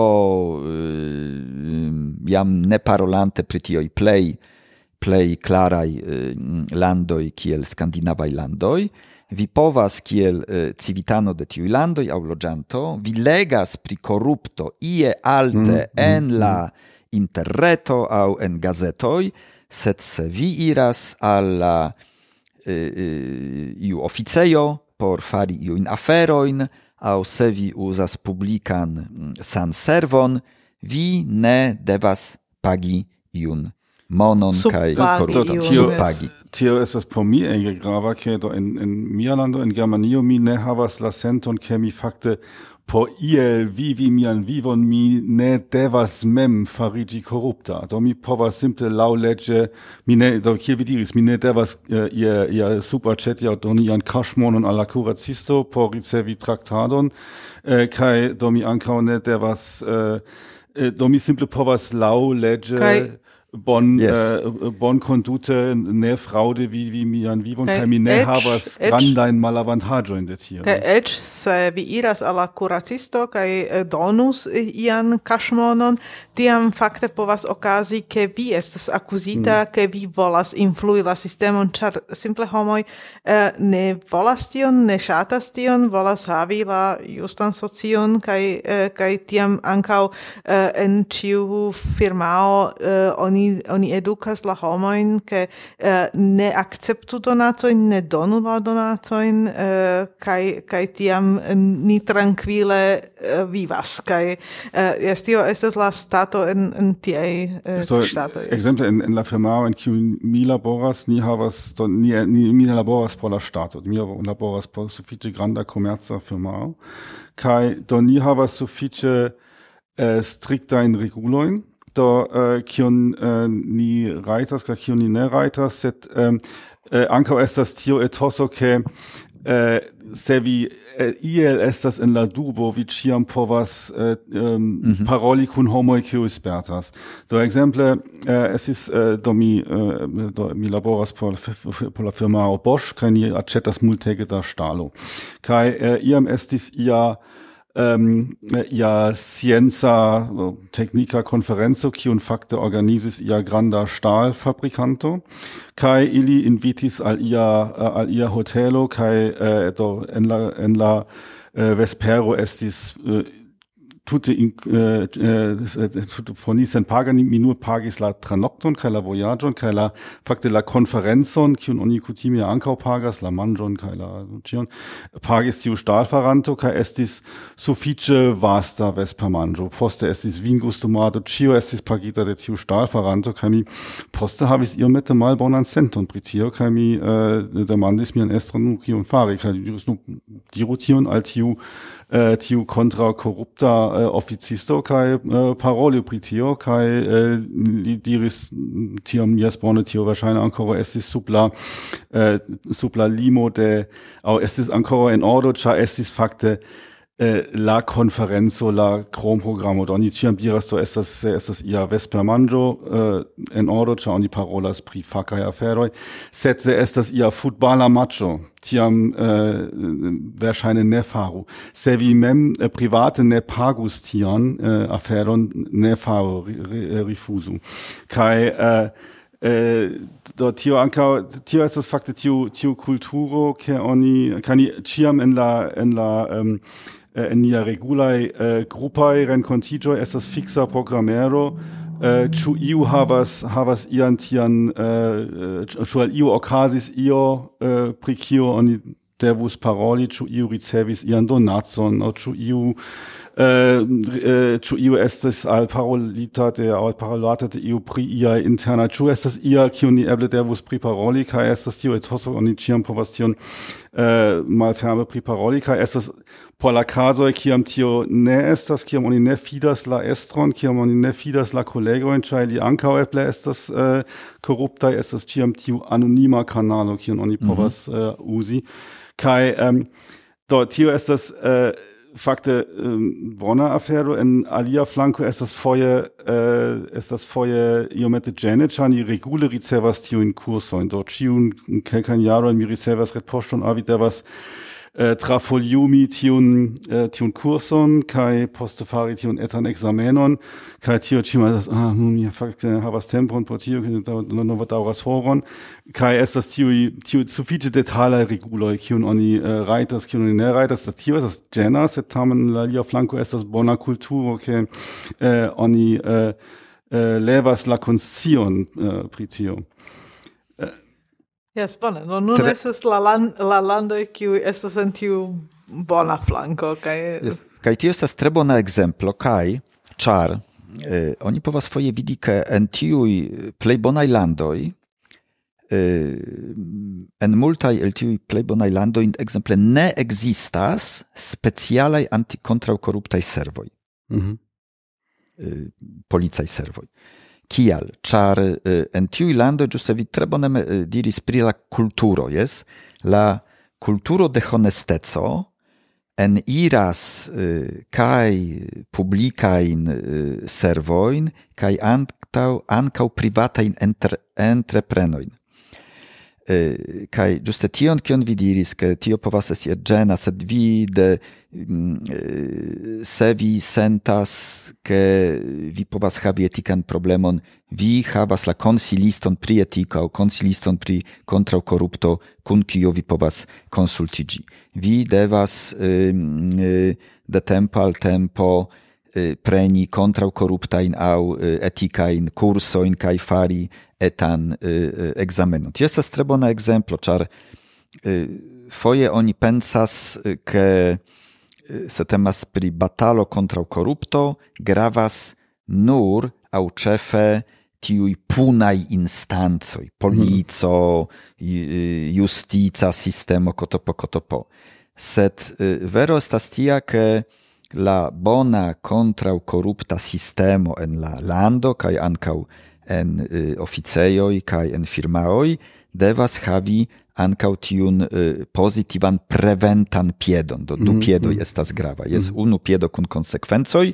jam ne parolante pri tioj plej klaraj landoj kiel skandinavaj landoj, vi povas kiel civitano de tiuj landoj aŭ loĝanto, vi legas pri korupto ie alte en la interreto aŭ en gazetoj, sed se vi iras al la iu oficejo por fari iujn aferojn, aŭ se vi uzas publikan sanservon, vi ne devas pagi iun monon kaj subpagi. Tio estas por mi ege grava, ke do en mia lando, en Germanio, mi ne havas la senton, ke mi fakte por iel vivi mian vivon, mi ne devas mem fariĝi korupta. Do mi povas simple laŭleĝe, kiel vi diris, mi ne devas ia subaĉeti aŭ doni ian kaŝmonon al la kuracisto por ricevi traktadon, kaj do mi ankaŭ ne devas, do mi simple povas laŭleĝe bon condute, ne fraude vi mian vivon, kaj mi ne havas grandajn malavantaĝojn de tio. Kaj eĉ se vi iras al la kuracisto kaj donus ian kaŝmonon, tiam fakte povas okazi, ke vi estas akuzita, ke vi volas influi la sistemon, ĉar simple homoj ne volas tion, ne ŝatas tion, volas havi la justan socion, kaj tiam ankaŭ en ĉiu firmao oni edukas la homojn, ke ne akceptu donacojn, ne donu la donacojn, kaj tiam ni trankvile vivas. Kaj tio estas la stato en tiaj ŝtatoj. Ekzemple en la firmao en kiu mi laboras, ni ne laboras por la ŝtato, mi laboras por sufiĉe granda komerca firmao, kaj do ni havas sufiĉe striktajn regulojn, do kion ni rajtas kaj kion ni ne rajtas, sed ankaŭ estas tio etoso, ke se vi iel estas en la dubo, vi ĉiam povas paroli kun homoj kiuj spertas. Do ekzemple estis mi laboras por la firmao Bosch, kaj ni aĉetas multege da ŝtalo. Kaj iam estis scienza teknika konferenco, kiun fakte organizis ia granda ŝtalfabrikanto, kaj ili invitis al ia hotelo, kaj en la vespero estis tute por ni senpaga, mi nur pagis la tranokton kaj la vojaĝon kaj la fakte la konferencon, kiun oni kutime ankaŭ pagas, la manĝon kaj la ĉion, pagis tiu ŝtalfaranto, kaj estis sufiĉe vasta vespermanĝo. Poste estis vingustumado, ĉio estis pagita de tiu ŝtalfaranto, kaj mi poste havis iomete malbonan senton pri tio, kaj mi demandis mian estron, kion fari, kaj li diris, diru tion al tiu kontraŭ korupta oficisto, kaj paroli pri tio, kaj li diris tiam, jes bone, tio verŝajne ankoraŭ estis sub la limo de, aŭ estis ankoraŭ en ordo, ĉar estis fakte la konferenco, la kronprogramo, do oni ĉiam diras, do estas ia vespermanĝo en ordo, ĉar oni parolas pri fakaj aferoj, sed se estas ia futbala matĉo, tiam verŝajne ne faru. Se vi mem private ne pagus tian aferon, ne faru, rifuzu. Kaj do tio ankaŭ tio estas fakte tiu kulturo ke oni kani ĉiam en nia regulaj grupaj renkontiĝoj estas fiksa programero. Ĉu iu havas ian tian ĉu al iu okazis io pri kio oni devus paroli, ĉu iu ricevis ian donacon aŭ ĉu iu estis alparolita aŭ alparolata de iu pri iaj interna, ĉu estas ia kiun ni eble devus priparoli, kaj estas tio etoso oni ĉiam povas tion malferme priparoli, kaj estas por la kazoj kiam tio ne estas, kiam oni ne fidas la estron, kiam oni ne fidas la kolegojn, ĉar li ankaŭ eble estas koruptaj, estas ĉiam tiu anonima kanalo kiun oni povas uzi. Kaj do tio estas fakte bona afero. En alia flanko estas foje iomete ĝene, ĉar ni regule ricevas tiujn kursojn. Do ĉiun kelkajn jarojn mi ricevas retpoŝton, vi devas trafoliumi tiun kurson kaj poste fari tiun etan ekzamenon, kaj tio ĉiam estas mi fakte havas tempon por tio, nova daŭras horon, kaj estas tiu sufiĉe detalaj reguloj, kiun oni rajtas, kiun oni ne rajtas. Tio estas ĝena, sed tamen la alia flanko estas bona kulturo, ke oni levas la konscion pri tio. Yes, bone. No, nun estas la landoj kiuj estas en tiu bona flanko. Yes. Kaj tio estas tre bona ekzemplo, kaj ĉar oni povas foje vidi, ke en tiuj plej bonaj landoj, en multaj el tiuj plej bonaj landoj, ekzemple ne ekzistas specialaj kontraŭkoruptaj servoj. Policaj servoj. Kial? Ĉar en tiuj landoj, ĝuste vi tre bone diris pri la kulturo, jes? La kulturo de honesteco eniras kaj publikajn servojn kaj ankaŭ privatajn entreprenojn. Kaj ĝuste tion, kion vi diris, ke tio povas esti ĝena, sed vi se vi sentas, ke vi povas havi etikan problemon, vi havas la konsiliston pri etiko aŭ konsiliston pri kontraŭkorupto, kun kiu vi povas konsultiĝi. Vi devas de tempo al tempo preni kontraŭkoruptajn aŭ etikajn kursojn kaj fari etan ekzamenon. Tio estas tre bona ekzemplo, ĉar foje oni pensas, ke se temas pri batalo kontraŭkorupto, gravas nur aŭ ĉefe tiuj punaj instancoj, polico, justica sistemo, kotopo. Sed vero estas tia, ke la bona kontraŭkorupta sistemo en la lando kaj ankaŭ en oficejoj kaj en firmaoj devas havi ankaŭ tiun pozitivan preventan piedon. Do du piedoj estas grava. Jes unu piedo kun konsekvencoj,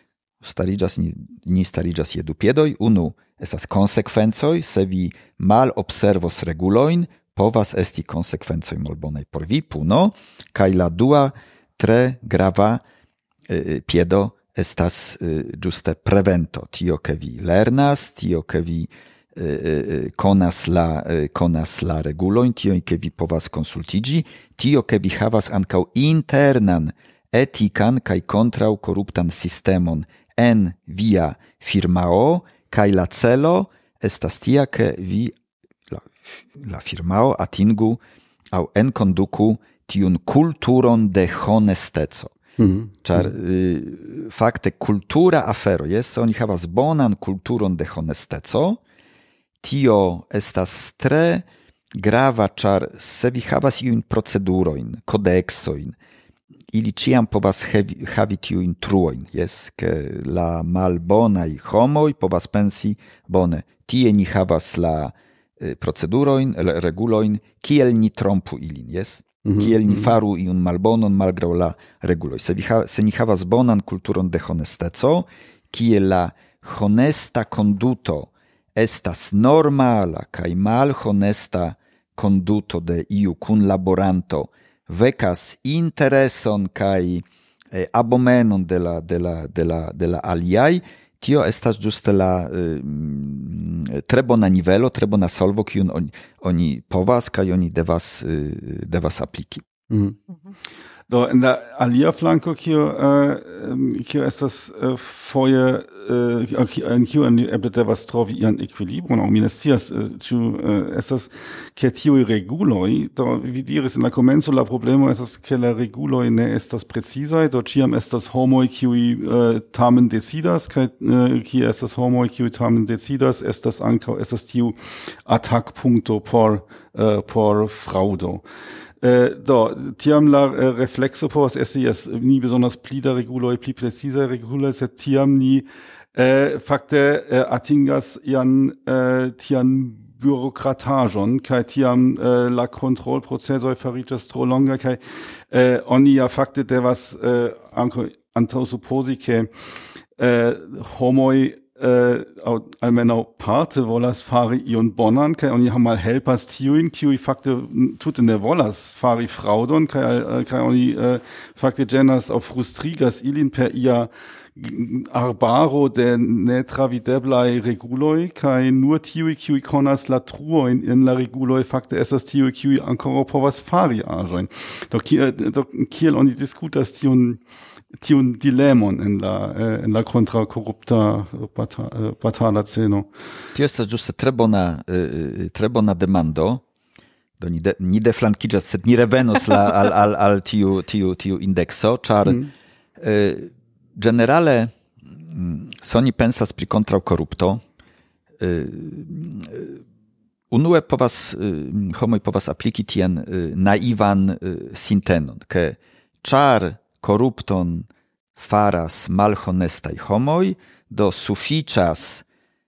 ni stariĝas je du piedoj. Unu estas konsekvencoj, se vi malobservos regulojn, povas esti konsekvencoj malbonaj por vi, puno, kaj la dua tre grava piedo estas ĝuste prevento. Tio, ke vi lernas, tio, ke vi konas la regulojn, tio, ke vi povas konsultiĝi, tio, ke vi havas ankaŭ internan etikan kaj kontraŭkoruptan sistemon en via firmao, kaj la celo estas tia, ke vi la firmao atingu aŭ enkonduku tiun kulturon de honesteco. Ĉar fakte kultura afero, jes, oni havas bonan kulturon de honesteco, tio estas tre grava, ĉar se vi havas iujn procedurojn, kodeksojn, ili ĉiam povas havi tiujn truojn, jes, ke la malbonaj homoj povas pensi, bone, tie ni havas la procedurojn, regulojn, kiel ni trompu ilin, jes? Kiel ni faru iun malbonon malgraŭ la reguloj. Se ni havas bonan kulturon de honesteco, kiel la honesta konduto estas normala kaj malhonesta konduto de iu kunlaboranto vekas intereson kaj abomenon de la aliaj, tio estas giuste la tre bona nivelo, tre bona solvo, kiun oni povas kaj oni devas apliki. Do in la alia flanco kio estas foje en kio eble devas trovi ian equilibron, aŭ mi ne scias ĉu estas ke tiuj reguloj, do vi diris en la komenco la problemo estas ke la reguloj ne estas precizaj, do ĉiam estas homoj kiuj tamen decidas, kaj kie estas homoj kiuj tamen decidas, estas tiu atakpunkto por fraŭdo. Tiam la reflexo povas esti ni besonders pli da reguloj, pli precisa reguloj, sed tiam ni fakte atingas tian bürokrataĵon, kaj tiam la kontrolprocesoj fariĝas tro longa, kaj oni ja fakte devas antaŭsupozi, ke homoj almenaŭ parte volas fari ion bonan, kaj oni mal helpas tiujn, kiuj fakte tute ne volas fari fraŭdon, kaj oni fakte ĝenas aŭ frustrigas ilin per ia arbaro de netravideblaj reguloj, kaj nur tiuj, kiuj konas la truojn en la reguloj, fakte estas tiuj, kiuj ankoraŭ povas fari aĵojn. Do kiel oni diskutas tiun dilemon en la kontra korupta batala sceno. Tio estas ĝuste tre bona demando. Do ni deflankiĝas, sed ni revenos al tiu indekso, ĉar generale se oni pensas pri kontraŭ korupto, unue homoj povas apliki tian naivan sintenon, ke ĉar korupton faras malhonestaj homoj, do sufiĉas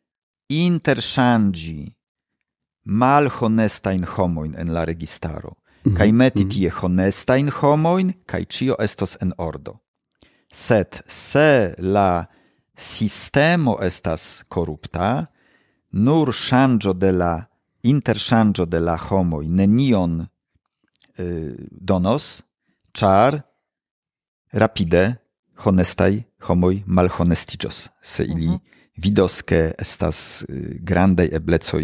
interŝanĝi malhonestajn homojn en la registaro, kaj meti tie honestajn homojn, kaj ĉio estos en ordo. Sed se la sistemo estas korupta, nur ŝanĝo de la interŝanĝo de la homoj nenion donos, ĉar rapide honestaj homoj malhonestiĝos, se ili vidos, ke estas grandaj eblecoj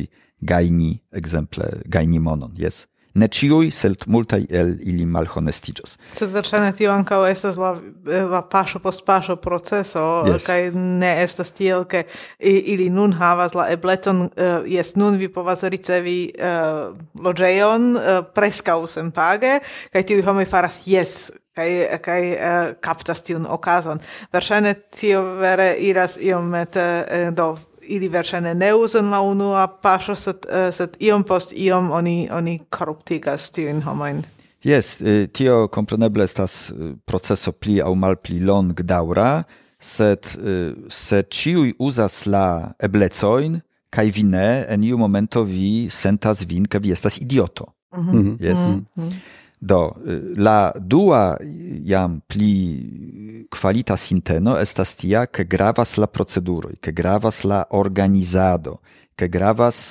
gajni monon, yes. Ne ĉiuj, sed multaj el ili malhonestiĝos. Sed verŝajne tio ankaŭ estas la paŝo post paŝo proceso, kaj ne estas tiel, ke ili nun havas la eblecon, nun vi povas ricevi loĝejon preskaŭ senpage, kaj tiuj homoj faras kaj kaptas tiun okazon. Verŝajne tio vere iras iomete ili verŝajne ne uzan la unua paŝo, sed iom post iom oni koruptigas tiujn homojn. Yes, tio kompreneble estas proceso pli aŭ malpli longdaŭra, sed se ĉiuj uzas la eblecojn, kaj vi ne, en iu momento vi sentas vin, ke vi estas idioto. Yes. Do, la dua jam pli kvalita sinteno estas tia, ke gravas la proceduroj, ke gravas la organizado, ke gravas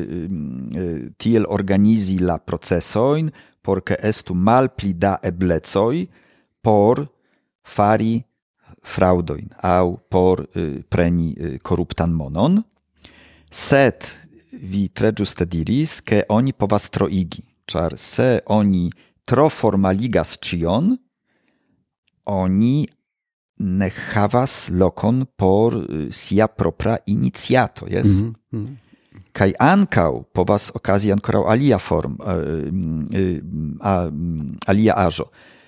tiel organizi la procesojn, por ke estu malpli da eblecoj por fari fraŭdojn aŭ por preni koruptan monon. Sed vi tre ĝuste diris, ke oni povas troigi, ĉar se oni tro formaligas ĉion, oni ne havas lokon por sia propra iniciato, yes? Kaj ankaŭ povas okazi ankoraŭ alia alia aĵo.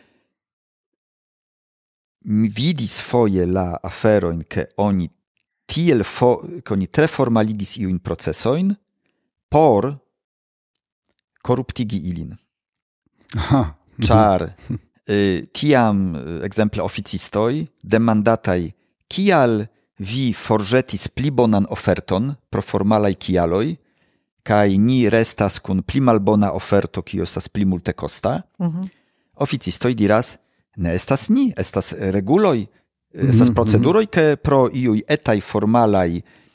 Mi vidis foje la aferojn, ke oni oni tre formaligis iujn procesojn por koruptigi ilin. Ĉar tiam, ekzemple, oficistoj demandataj, kial vi forĵetis pli bonan oferton pro formalaj kialoj, kaj ni restas kun pli malbona oferto, kiu estas pli multekosta, oficistoj diras, ne estas ni, estas reguloj, estas proceduroj, ke pro iuj etaj formalaj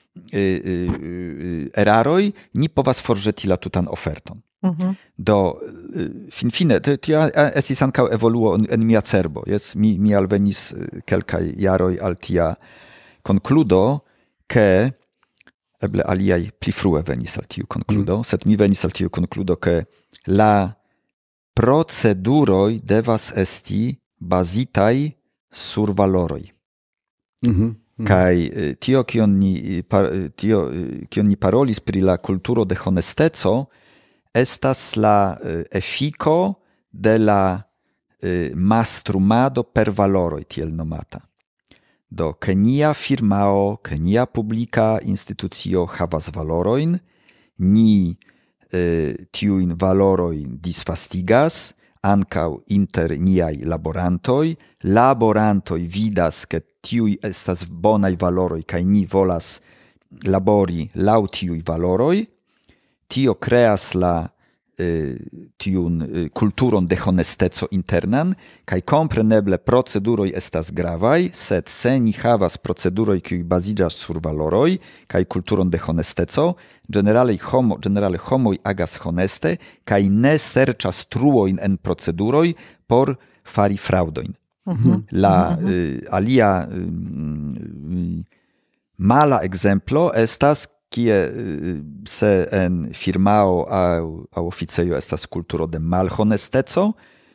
eraroj ni povas forĵeti la tutan oferton. Do, finfine, tio estis ankaŭ evoluo en mia cerbo, yes? Mi alvenis kelkaj jaroj al tia concludo che eble aliai pli frue venis al tiu concludo, sed mi venis al tiu concludo che la proceduroi devas esti basitai sur valoroi. Kai tio kion ni parolis pri la kulturo de honesteco estas la efiko de la mastrumado per valoroi tiel nomata. Do ke nia firmao, ke nia publika institucio havas valoroin, ni tiuin valoroin disvastigas ancau inter niai laborantoi vidas che tiui estas bonai valoroi kai ni volas labori lau tiui valoroi, tio creas la tiun kulturon de honesteco internan, kai compreneble proceduroi estas gravai, sed se ni havas proceduroi kiuj baziĝas sur valoroi kai kulturon de honesteco, generale homoj agas honeste kai ne serĉas truojn en proceduroi por fari fraŭdojn. La alia mala exemplo estas kie se en firmao au oficejo estas kulturo de malhonesteco,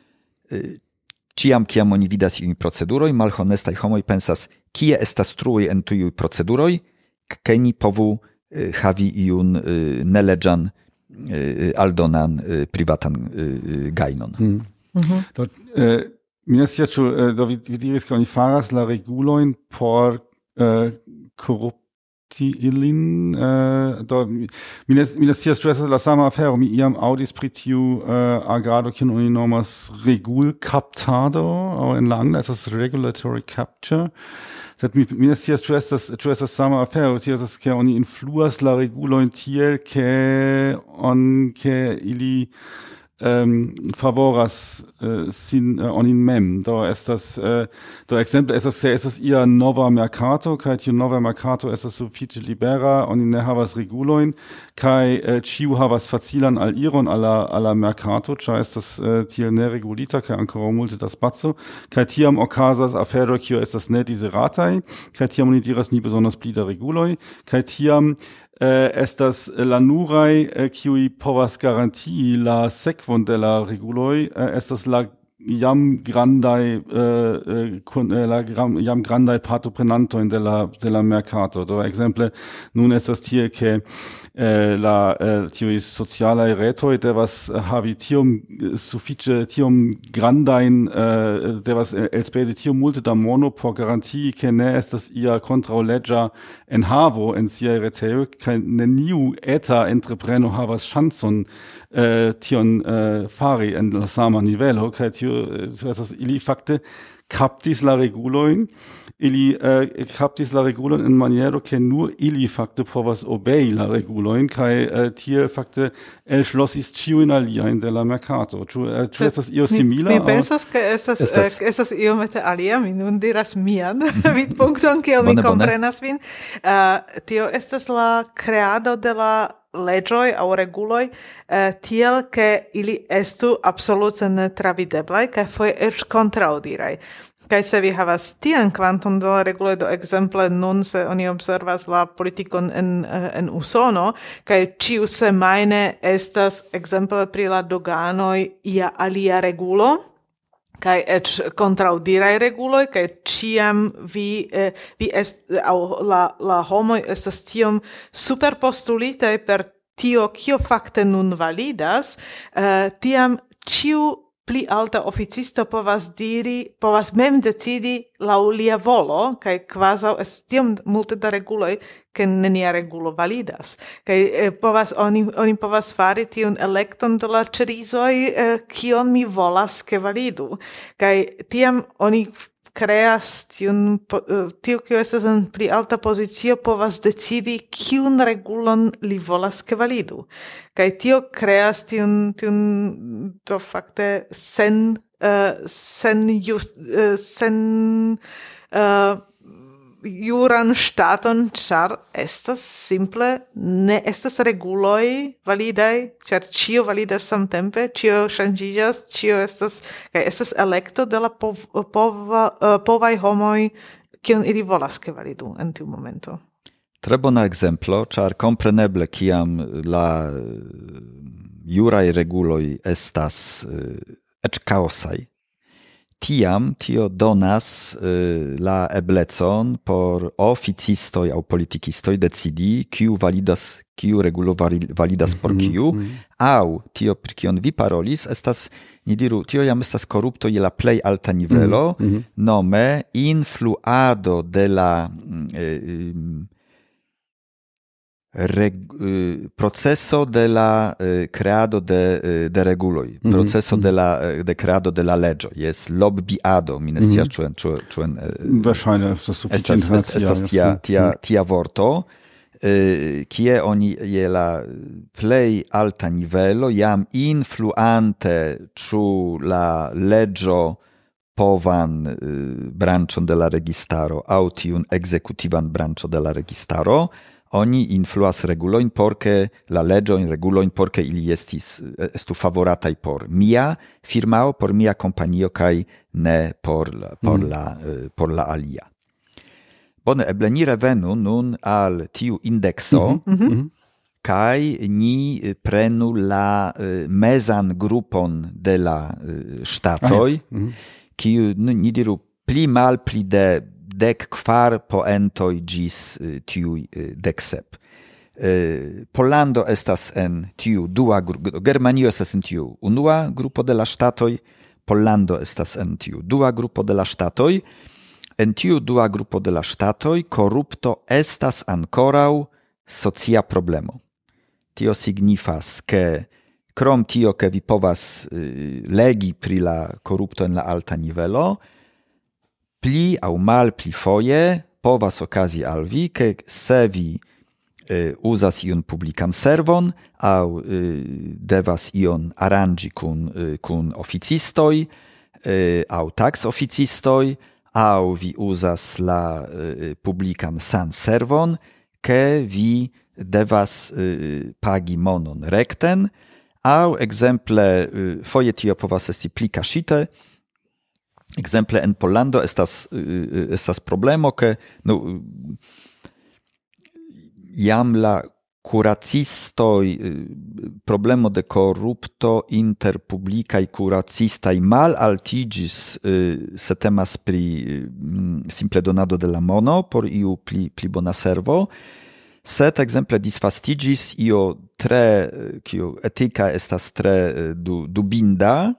ciam kiam oni vidas iujn proceduroj, malhonestaj homoj pensas, kie estas truoj en tiuj proceduroj, ke ni povu havi iun neleĝan aldonan privatan gajnon. Mi ne scias, ĉu do vi diris, ke oni faras la regulojn por korupti ilin, do mi ne scias, ĉu estas la sama afero. Mi iam aŭdis pri tiu agado, kiun oni nomas regulkaptado, aŭ en la angla estas regulatory capture. Sed mi ne scias, ĉu estas sama afero. Tio estas, ke oni influas la regulojn tiel, ke ili favoras onin mem. Do ekzemple estas ia nova merkato, kaj tiu nova merkato estas sufiĉe libera, oni ne havas regulojn, kaj ĉiu havas facilan aliron al la merkato, ĉar estas tiel neregulita, kaj ankoraŭ multe da spaco, kaj tiam okazas aferoj, kiuj estas nedezirataj, kaj tiam oni diras ni bezonas pli da reguloj, kaj tiam estas la nuraj kiuj povas garantii la sekvon de la reguloj, estas la jam grandaj partoprenantojn de la merkato. Do ekzemple nun estas tie, ke tiuj socialaj retoj devas havi tiom grandajn, devas elspezi tiom multe da mono por garantii, ke ne estas ia kontraŭleĝa enhavo en siaj retejoj, kaj neniu eta entrepreno havas ŝancon tion fari en la sama nivelo, kaj tio estas ili fakte kaptis la regulojn. Ili kaptis la regulojn en maniero, ke nur ili fakte povas obei la regulojn, kaj tiel fakte elŝlosis ĉiujn aliajn de la merkato. Ĉu estas io simila? Mi pensas, ke estas iomete alia. Mi nun diras mian vidpunkton, kiel mi komprenas vin. Tio estas la kreado de la leĝoj aŭ reguloj tiel, ke ili estu absolute netravideblaj kaj foje eĉ kontraŭdiraj. Kaj se vi havas tian kvanton de la reguloj, do ekzemple nun se oni observas la politikon en Usono, kaj ĉiu semajne estas ekzemple pri la doganoj ia alia regulo, kaj eĉ kontraŭdiraj reguloj, kaj ĉiam la homoj estas tiom superpostulitaj per tio, kio fakte nun validas, tiam ĉiu pli alta oficisto povas mem decidi laŭ lia volo, kaj kvazaŭ estas tiom multe da reguloj, ke nenia regulo validas. Kaj oni povas fari tiun elekton de la ĉerizoj, kion mi volas ke validu. Kaj tiam oni kreas tiu, kiu estas en pli alta pozicio, povas decidi kiun regulon li volas ke validu. Kaj tio kreas tiun do fakte sen juran ŝtaton, ĉar estas simple ne estas reguloj validaj, ĉar ĉio validas samtempe, ĉio ŝanĝiĝas, ĉio estas elekto de la povaj homoj kion ili volas ke validu en tiu momento. Tre bona exemplo, char compreneble kiam la juraj reguloj estas ecz kaosaj, tiam tio donas la eblecon por oficistoj aŭ politikistoj decidi kiu regulo validas por kiu, aŭ tio pri kion vi parolis estas, ni diru, tio jam estas korupto je la plej alta nivelo, nome influado de la proceso de la creado de reguloj, proceso de creado de la leĝo, jes lobbyado, mi ne scias ĉu en Verŝajne estas tia vorto, kie oni je la plej alta nivelo jam influante ĉu la leĝo povan branĉon de la registaro aŭ tiun ekzekutivan branĉo de la registaro, oni influas regulojn porke la leĝojn, regulojn porke ili estu favorataj por mia firmao, por mia kompanio kaj ne por la alia. Bone, eble ni revenu nun al tiu indekso kaj ni prenu la mezan grupon de la ŝtatoj, kiu ni diru pli malpli de 14 poentoj ĝis tiuj 17. Pollando estas en tiu dua grupo, Germanio estas en tiu unua grupo de la ŝtatoj, Pollando estas en tiu dua grupo de la ŝtatoj. En tiu dua grupo de la ŝtatoj korupto estas ankoraŭ socia problemo. Tio signifas, ke krom tio, ke vi povas legi pri la korupto en la alta nivelo, pli aŭ malpli foje povas okazi al vi, ke se vi uzas iun publikan servon aŭ devas ion aranĝi kun oficistoj aŭ taksoficistoj, aŭ vi uzas la publikan sanservon, ke vi devas pagi monon rekten, aŭ ekzemple foje tio povas esti pli kaŝite. Ekzemple en Pollando estas problemo, ke jam la kuracistoj, problemo de korupto inter publikaj kuracistaj malaltiĝis, se temas pri simple donado de la mono por iu pli bona servo, sed ekzemple disvastiĝis io tre, kiu etika estas tre dubinda,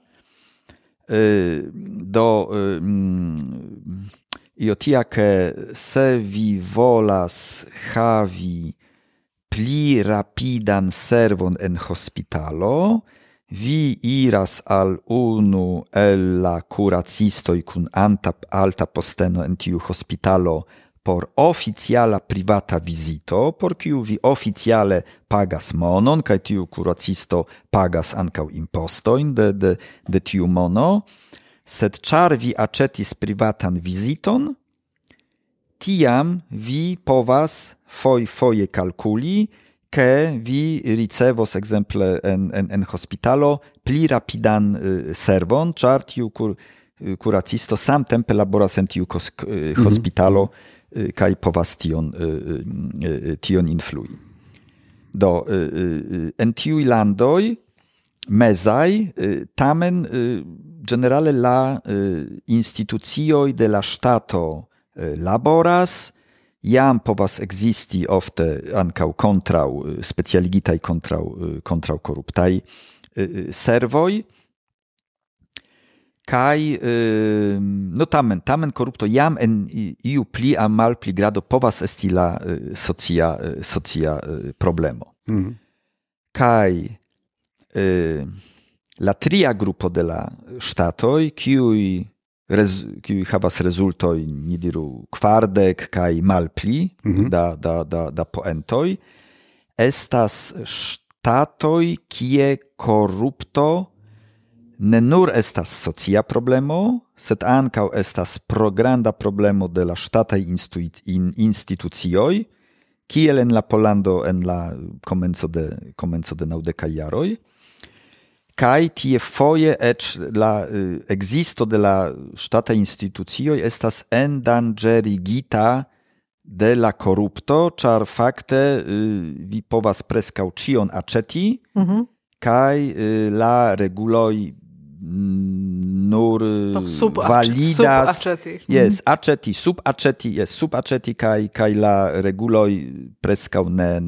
io tia, ke se vi volas havi pli rapidan servon en hospitalo, vi iras al unu el la kuracistoj kun alta posteno en tiu hospitalo por oficiala privata vizito, por kiu vi oficiale pagas monon, kaj tiu kuracisto pagas ankaŭ impostojn de tiu mono, sed ĉar vi aĉetis privatan viziton, tiam vi povas foje kalkuli, ke vi ricevos ekzemple en hospitalo pli rapidan servon, ĉar tiu kuracisto samtempe laboras en tiu hospitalo kaj povas tion influi. Do, en tiuj landoj mezaj, tamen generale la institucioj de la ŝtato laboras, jam povas ekzisti ofte ankaŭ specialigitaj kontraŭ koruptaj servoj, kaj tamen korupto jam en iu pli aŭ malpli grado povas esti la socia problemo. Kaj la tria grupo de la ŝtatoj, kiuj havas rezultoj, ni diru 40 kaj malpli da poentoj, estas ŝtatoj, kie korupto ne nur estas socia problemo, sed ankaŭ estas granda problemo de la ŝtataj institucioj, kiel en la Pollando en la komenco de 90-kaj jaroj, Kai tie foje ecz la existo de la ŝtataj institucioj estas endanĝerigita de la korupto, ĉar fakte vi povas preskaŭ ĉion aĉeti, kaj la reguloj nur validas subaĉeti kaj la reguloj preskaŭ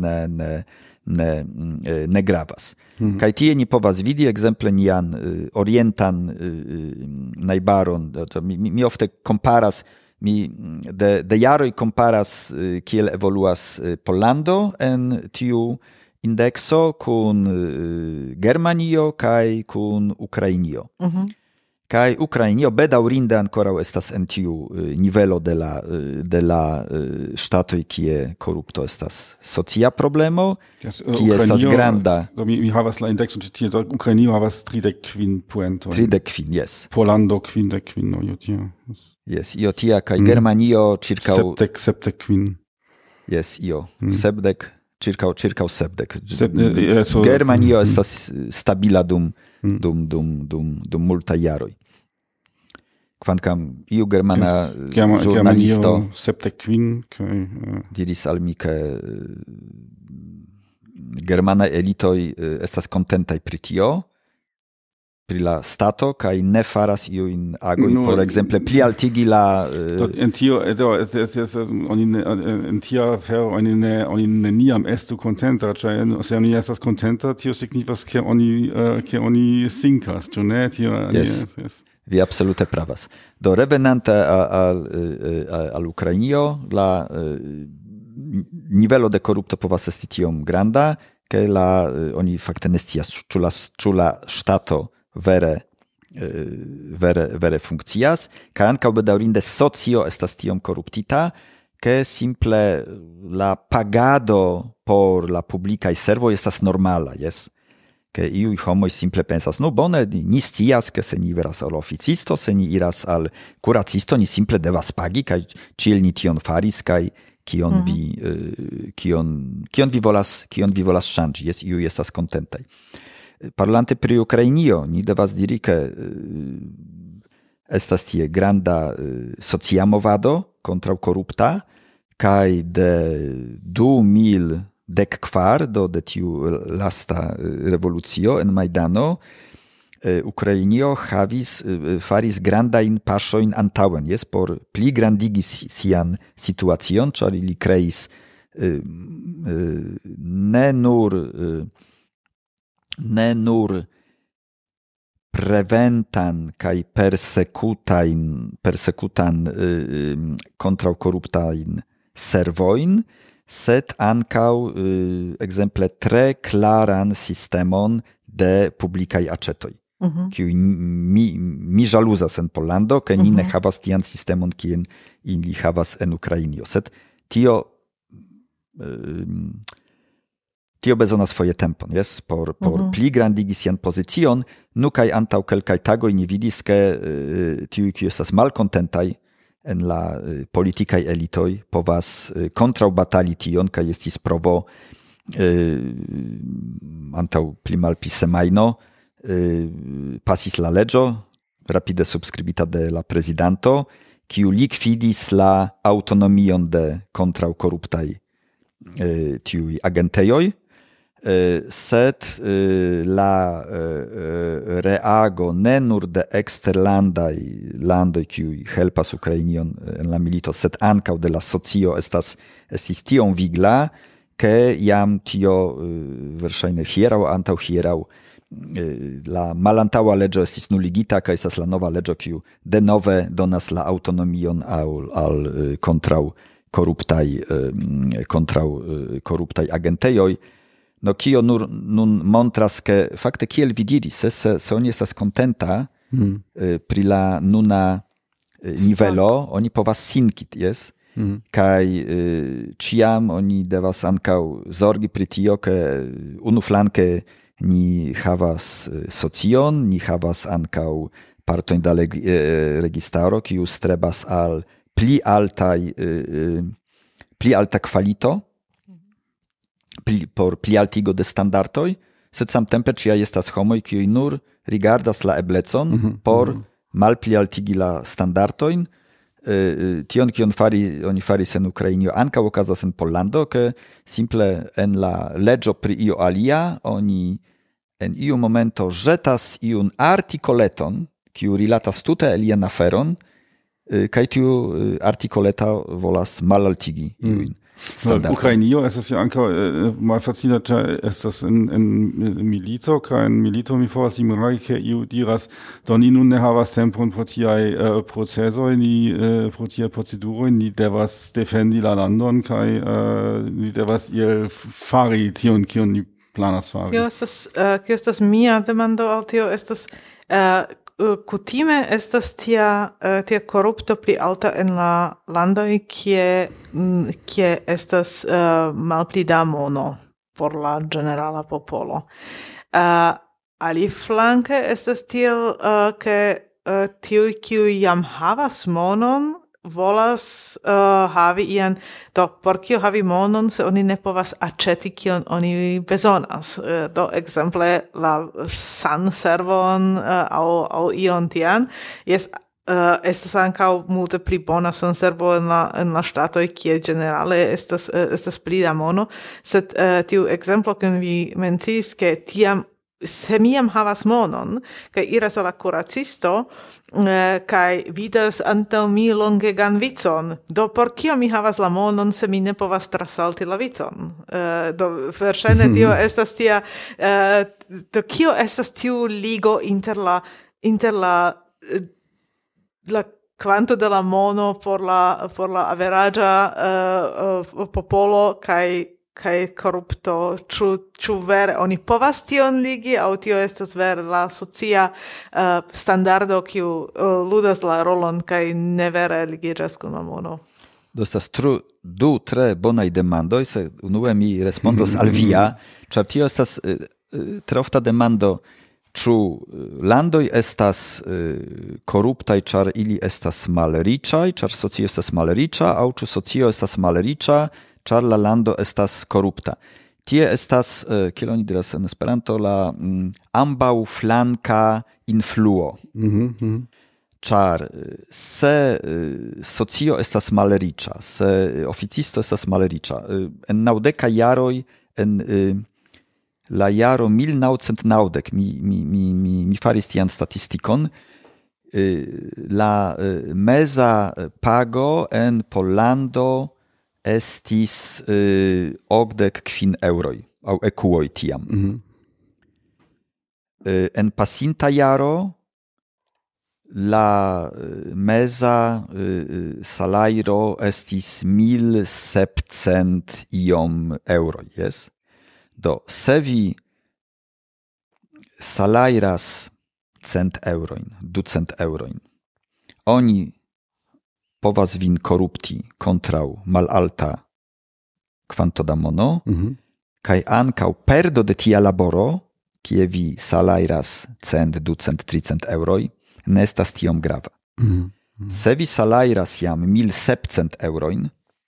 ne gravas. Kaj tie ni povas vidi ekzemple nian orientan najbaron. Mi ofte komparas, de jaroj komparas kiel evoluas Pollando en tiu indexo kun Germanio kaj kun Ukrainio. Kaj Ukrainio bedaŭrinde ankoraŭ estas en tiu nivelo de la ŝtatoj kie korupto estas socia problemo, kie estas granda. Mi havas la indexon ĉi tie, Ukrainio havas 35 poentoj. 35, yes. Pollando 55, io tia. Yes, io tia, kaj Germanio ĉirkaŭ 75. Yes, io. 70. Circa 70. Germanio estas stabila dum multaj jaroj. Kvankam iu germana ĵurnalisto diris al mi, ke germana elitoj estas kontentaj pri tio, pri la stato, kaj ne faras iujn agojn, por ekzemple plialtigi la en tia afero oni neniam estu kontenta, ĉar se oni estas kontenta, tio signifas ke oni sinkas, ĉu ne? Yes. Vi absolute pravas. Do revenante al Ukrainio, la nivelo de korupto povas esti tiom granda, ke oni fakte ne scias, ĉu la ŝtato vere funkcias, kaj ankaŭ bedaŭrinde socio estas tiom koruptita, ke simple la pagado por la publikaj servoj estas normala, yes? Ke iuj homoj simple pensas, no bone, ni scias, ke se ni iras al oficisto, se ni iras al kuracisto, ni simple devas pagi, kaj ĉiel ni tion faris, kaj kion vi volas ŝanĝi, yes? Iuj estas kontentaj. Parlate pri Ukrainio, ni devas diri, ke estas tie granda socia movado kontraŭ korupta, kaj de 2014 de tiu lasta revolucio en Majdano, Ukrainio faris grandajn paŝojn antaŭen, yes, por pli grandigi sian situacion, ĉar ili kreis ne nur preventan kaj persekutan kontraŭ koruptajn servojn, sed ankaŭ ekzemple tre klaran sistemon de publikaj aĉetoj. Kiuj mi ĵaluzas en Pollando, ke ni ne havas tian sistemon, kiun ili havas en Ukrainio. Sed tio bezonas foje tempon, yes? Por pli grandigi sian pozicion, nu kaj antaŭ kelkaj tagoj ni vidis, ke tiuj, kiuj estas malkontentaj en la politikaj elitoj, povas kontraŭbatali tion, kaj estis provo antaŭ pli malpli semajno pasis la leĝo, rapide subskribita de la prezidanto, kiu likvidis la aŭtonomion de kontraŭkoruptaj tiuj agentejoj, sed la reago ne nur de eksterlandaj landoj, kiuj helpas Ukrainion en la milito, sed ankaŭ de la socio estis tiom vigla, ke jam tio verŝajne hieraŭ antaŭ hieraŭ la malantaŭa leĝo estis nuligita, kaj estas la nova leĝo, kiu denove donas la aŭtonomion al kontraŭkoruptaj agentejoj. No kio nun montras, ke fakte kiel vi diris, se oni estas kontenta pri la nuna nivelo, oni povas sinki, yes? Kaj ĉiam oni devas ankaŭ zorgi pri tio, ke unuflanke ni havas socion, ni havas ankaŭ partojn da registaro, kiu strebas al pli alta kvalito, por pli altigo de standardoj, sed samtempe cia estas homoj, kiuj nur rigardas la eblecon por malpli altigi la standartojn. Tion, kion oni faris en Ukrainio, ankaŭ okazas en Pollando, ke simple en la leĝo pri io alia oni en iu momento ĵetas iun artikoleton, kiu rilatas tute alian aferon, kaj tiu artikoleta volas malaltigi iujn. In Ukrainio estas ja ankaŭ malfacila, ĉar estas en milito, kaj en milito mi povas imagi, ke iu diras, do ni nun ne havas tempon por tiaj procesoj, pro tiaj proceduroj, ni devas defendi la landon, kaj ni devas iel fari tion, kion ni planas fari. Kio estas mia demando al tio, estas kutime estas tia korupto pli alta en la landoj, kie estas malpli da mono por la ĝenerala popolo. Aliflanke estas tiel, ke tiuj, kiuj jam havas monon, volas havi ian, do por kio havi monon, se oni ne povas aĉeti kion oni bezonas. Do ekzemple la sanservon aŭ ion tian, estas ankaŭ multe pli bona sanservo en la ŝtatoj, kie ĝenerale estas pli da mono, sed tiu ekzemplo, kiun vi menciis, ke tiam se mi jam havas monon, kaj iras al la kuracisto, kaj vidas antaŭ mi longegan vicon, do por kio mi havas la monon, se mi ne povas trasalti la vicon? Do verŝajne tio estas tia, do kio estas tiu ligo inter la kvanto de la mono por la averaĝa popolo kaj korupto, ĉu vere oni povas tion ligi, aŭ tio estas vere la socia standardo, kiu ludas la rolon kaj ne vere ligiĝas kun la mono? Do estas du tre bonaj demandoj, sed unue mi respondos al via, ĉar tio estas tre ofta demando, ĉu landoj estas koruptaj, ĉar ili estas malriĉaj, ĉar socio estas malriĉa, aŭ ĉu socio estas malriĉa, ĉar la lando estas korupta. Tie estas, kiel oni diras en Esperanto, la ambaŭflanka influo. Ĉar se socio estas malriĉa, se oficisto estas malriĉa, en 90 jaroj, en la jaro 1990, mi faris tian statistikon, la meza pago en Pollando estis 85 euroj, aŭ ekuoj tiam. En pasinta jaro la meza salajro estis 1700 iom euroj, yes? Do, se vi salajras 100 eurojn, 200 eurojn, oni povas vin korupti kontraŭ malalta kvanto da mono, kaj ankaŭ perdo de tia laboro, kie vi salajras 100, 200, 300 euroj, ne estas tiom grava. Se vi salajras jam 1700 eurojn,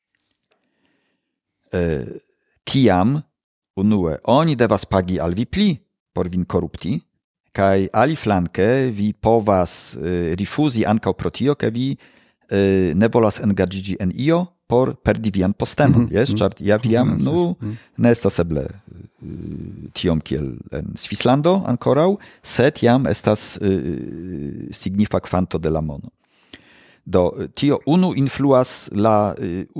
tiam unue oni devas pagi al vi pli por vin korupti, kaj aliflanke vi povas rifuzi ankaŭ pro tio, ke vi ne volas engaĝiĝi en io por perdi vian postenon, jes, ĉar ja viam ne estas eble tiom kiel en Svislando ankoraŭ, sed jam estas signifa kvanto de la mono. Do tio unu influas la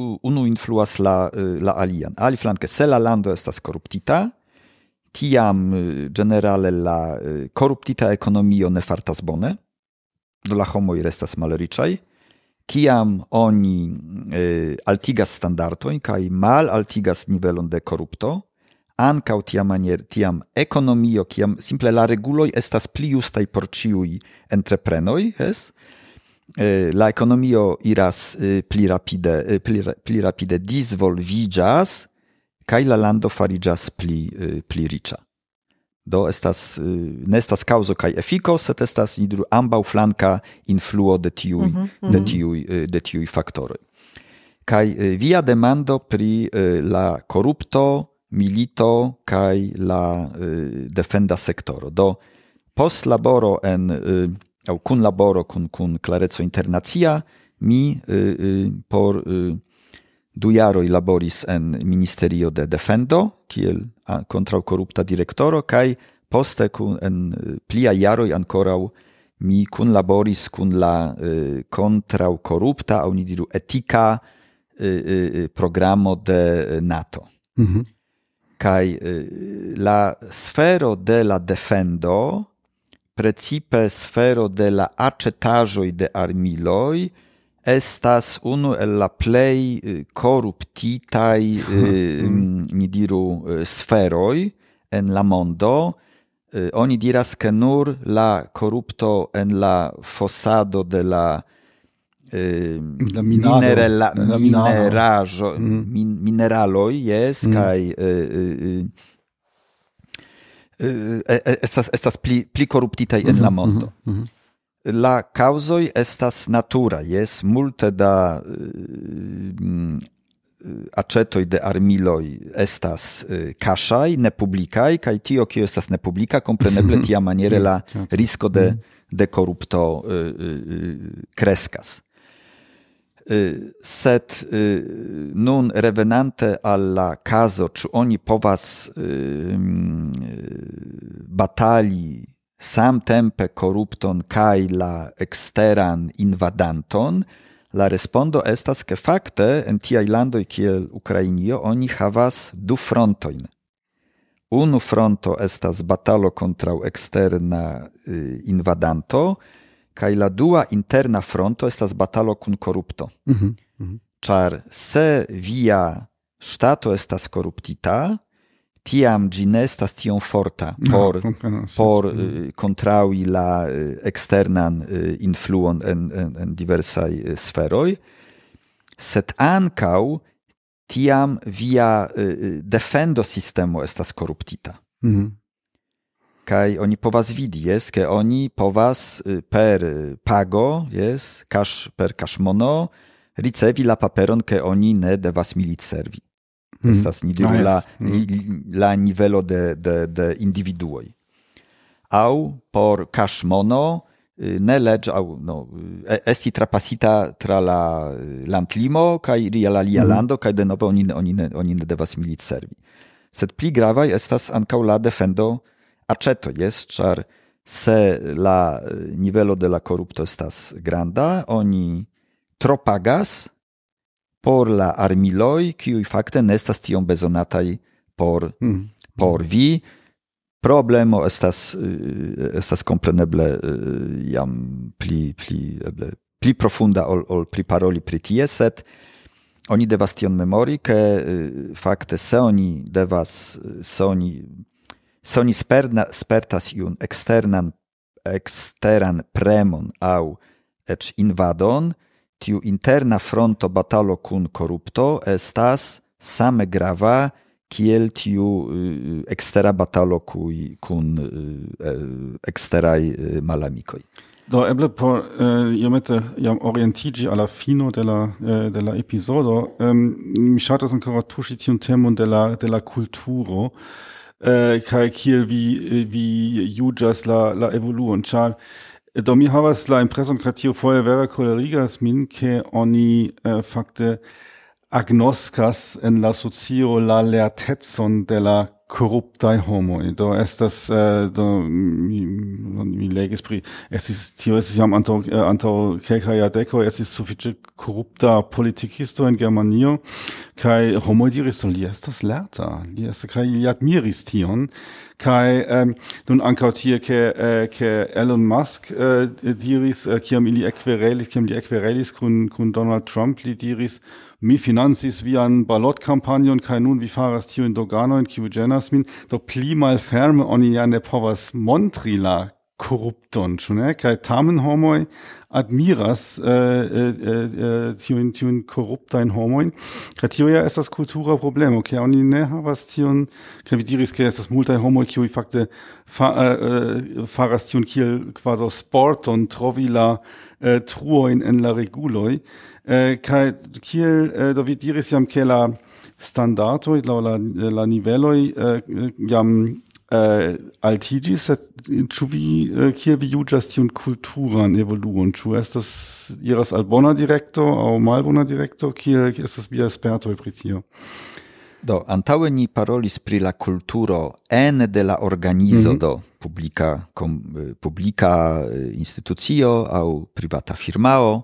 alian. Aliflanke, se la lando estas koruptita, tiam generale la koruptita ekonomio ne fartas bone, do la homoj restas malriĉaj. Kiam oni altigas standardojn kaj malaltigas nivelon de korupto, ankaŭ tiam ekonomio, kiam simple la reguloj estas pli justaj por ĉiuj entreprenoj, la ekonomio iras pli rapide disvolviĝas kaj la lando fariĝas pli riĉa. Do ne estas kaŭzo kaj efiko, sed estas ambaŭflanka influo de tiuj faktoroj. Kaj via demando pri la korupto milito kaj la defenda sektoro. Do post laboro au kun laboro kun Clareco Internacia mi por 2 jaroj laboris en Ministerio de Defendo kiel kontraŭkorupta direktoro kaj poste en pliaj jaroj ankoraŭ mi kunlaboris kun la kontraŭkorupta aŭ ni diru etika programo de NATO. Kaj la sfero de la defendo, precipe sfero de la acetaĵoj de armiloj, estas unu el la plej koruptitaj ni diru sferoj en la mondo. Oni diras ke nur la korupto en la fosado de la mineraloj, kaj estas pli koruptitaj en la mondo. La causoj estas natura, multe da acetoj de armiloj estas kaŝaj, nepublikaj, kaj tio, kio estas nepublika, kompreneble tiamaniere la risko de korupto kreskas. Sed nun revenante al la caso, ĉu oni povas batali samtempe korupton kaj la eksteran invadanton, la respondo estas ke fakte en tiaj landoj kiel Ukrainio oni havas 2 frontojn. Unu fronto estas batalo kontraŭ eksterna invadanto, kaj la dua interna fronto estas batalo kun korupto. Ĉar se via ŝtato estas koruptita, tiam ĝi ne estas tiom forta por kontraŭi la eksternan influon en diversaj sferoj, sed ankaŭ tiam via defendo sistemo estas koruptita. Kaj oni povas vidi, ke oni povas per pago, per kaŝmono, ricevi la paperon, ke oni ne devas militservi. Estas ni diru la nivelo de individuoj. Aŭ por kaŝmono ne leĝ aŭ esti trapasita tra la landlimo kaj iri al alia lando kaj denove oni ne devas militservi. Sed pli gravaj estas ankaŭ la defendo aceto, ĉar se la nivelo de la korupto estas granda, oni tro pagas por la armiloj, kiuj fakte ne estas tiom bezonataj por vi. Problemo estas kompreneble jam pli profunda ol priparoli pri tie, sed oni devas tion memori, ke fakte se oni spertas iun eksteran premon aŭ eĉ invadon, tiu interna fronto batalo kun korupto estas same grava kiel tiu ekstera batalo kun eksteraj malamikoj. Do eble por iomete jam orientiĝi al la fino de la epizodo, mi ŝatas ankoraŭ tuŝi tiun temon de la kulturo, kaj kiel vi juĝas la evoluon, ĉar do mi havas la impreson, ke tio foje vere kolerigas min, ke oni fakte agnoskas en la socio la lertecon de la koruptaj homoj. Do estas mi legis pri tio estis jam antaŭ kelkaj jardekoj estis sufiĉe korupta politikisto en Germanio, kaj homoj diris, li estas lerta, kaj li admiris tion. Kaj nun ankaŭ tie ke Elon Musk diris, kiam li ekverelis kun Donald Trump, li diris, mi financis vian balotkampanjon, kaj nun vi faras tiujn doganojn, kiuj ĝenas min, do pli malferme oni ja ne povas montri la korrupton, ĉu ne? Kaj tamen homoj admiras tiujn korruptajn homojn, kaj tio ja estas kultura problemo, ke oni ne havas tion, kaj vi diris, ke estas multaj homoj, kiuj fakte faras tion kiel kvazaŭ sporton, trovi la truojn en la reguloj, kaj kiel do vi diris jam, ke la standardoj, laŭ la niveloj jam altiĝis, sed ĉu vi kiel vi juĝas tiun kulturan evoluon? Ĉu iras al bona direkto aŭ malbona direkto? Kiel estas via spertoj pri tio? Do, antaŭe ni parolis pri la kulturo ene de la organizo, do publika institucio aŭ privata firmao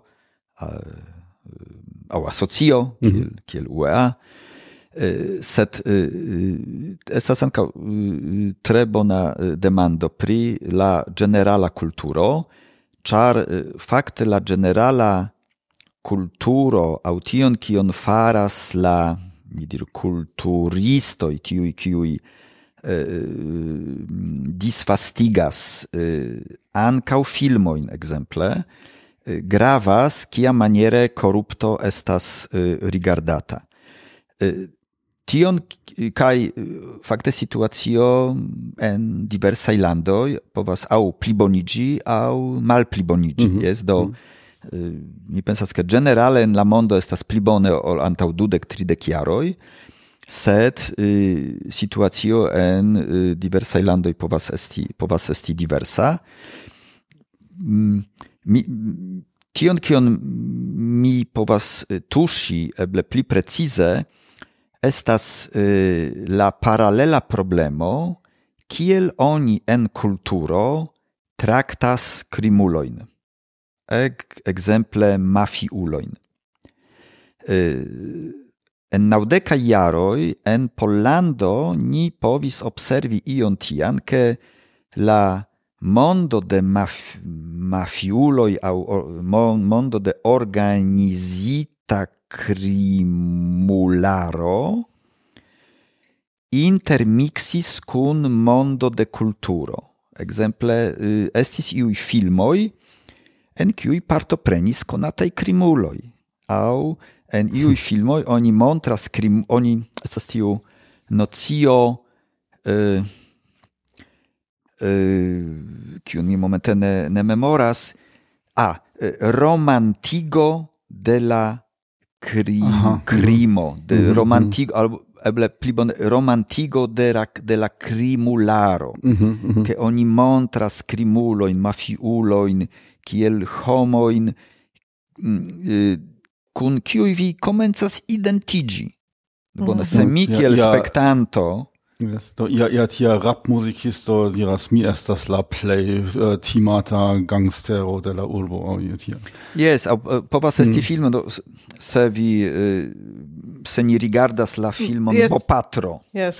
aŭ asocio, kiel UEA. Sed estas ankaŭ tre bona demando pri la ĝenerala kulturo, ĉar fakte la ĝenerala kulturo aŭ tion kion faras la kulturistoj, tiuj kiuj disvastigas ankaŭ filmojn ekzemple, gravas kiamaniere korupto estas rigardata. Tion kaj fakte situacio en diversaj landoj povas aŭ pliboniĝi aŭ malpliboniĝi. Do mi pensas ke ĝenerale en la mondo estas pli bone ol antaŭ 20-30 jaroj, sed situacio en diversaj landoj povas esti diversa. Tion kion mi povas tuŝi eble pli precize estas la paralela problemo, kiel oni en kulturo traktas krimulojn. Ekzemple mafiulojn. En 90 jaroj en Pollando ni povis observi ion tian, ke la mondo de mafiuloj aŭ mondo de organizita krimularo intermixis kun mondo de kulturo. Ekzemple estis iuj filmoj en kiuj partoprenis konataj krimuloj, aŭ en iuj filmoj oni montras oni estas tiu nocio kiun mi momente ne memoras, romantigo de la krimo, de romantigo, albo eble pli bone romantigo de la krimularo, ke oni montras krimulojn, mafiulojn, kiel homojn kun kiuj vi komencas identiĝi. Bone, se mi kiel spektanto Ia tia rap-musikisto diras, mi estas la plej timata gangstero de la urbo. Yes, povas esti filmo, se ni rigardas la filmon Bopatro.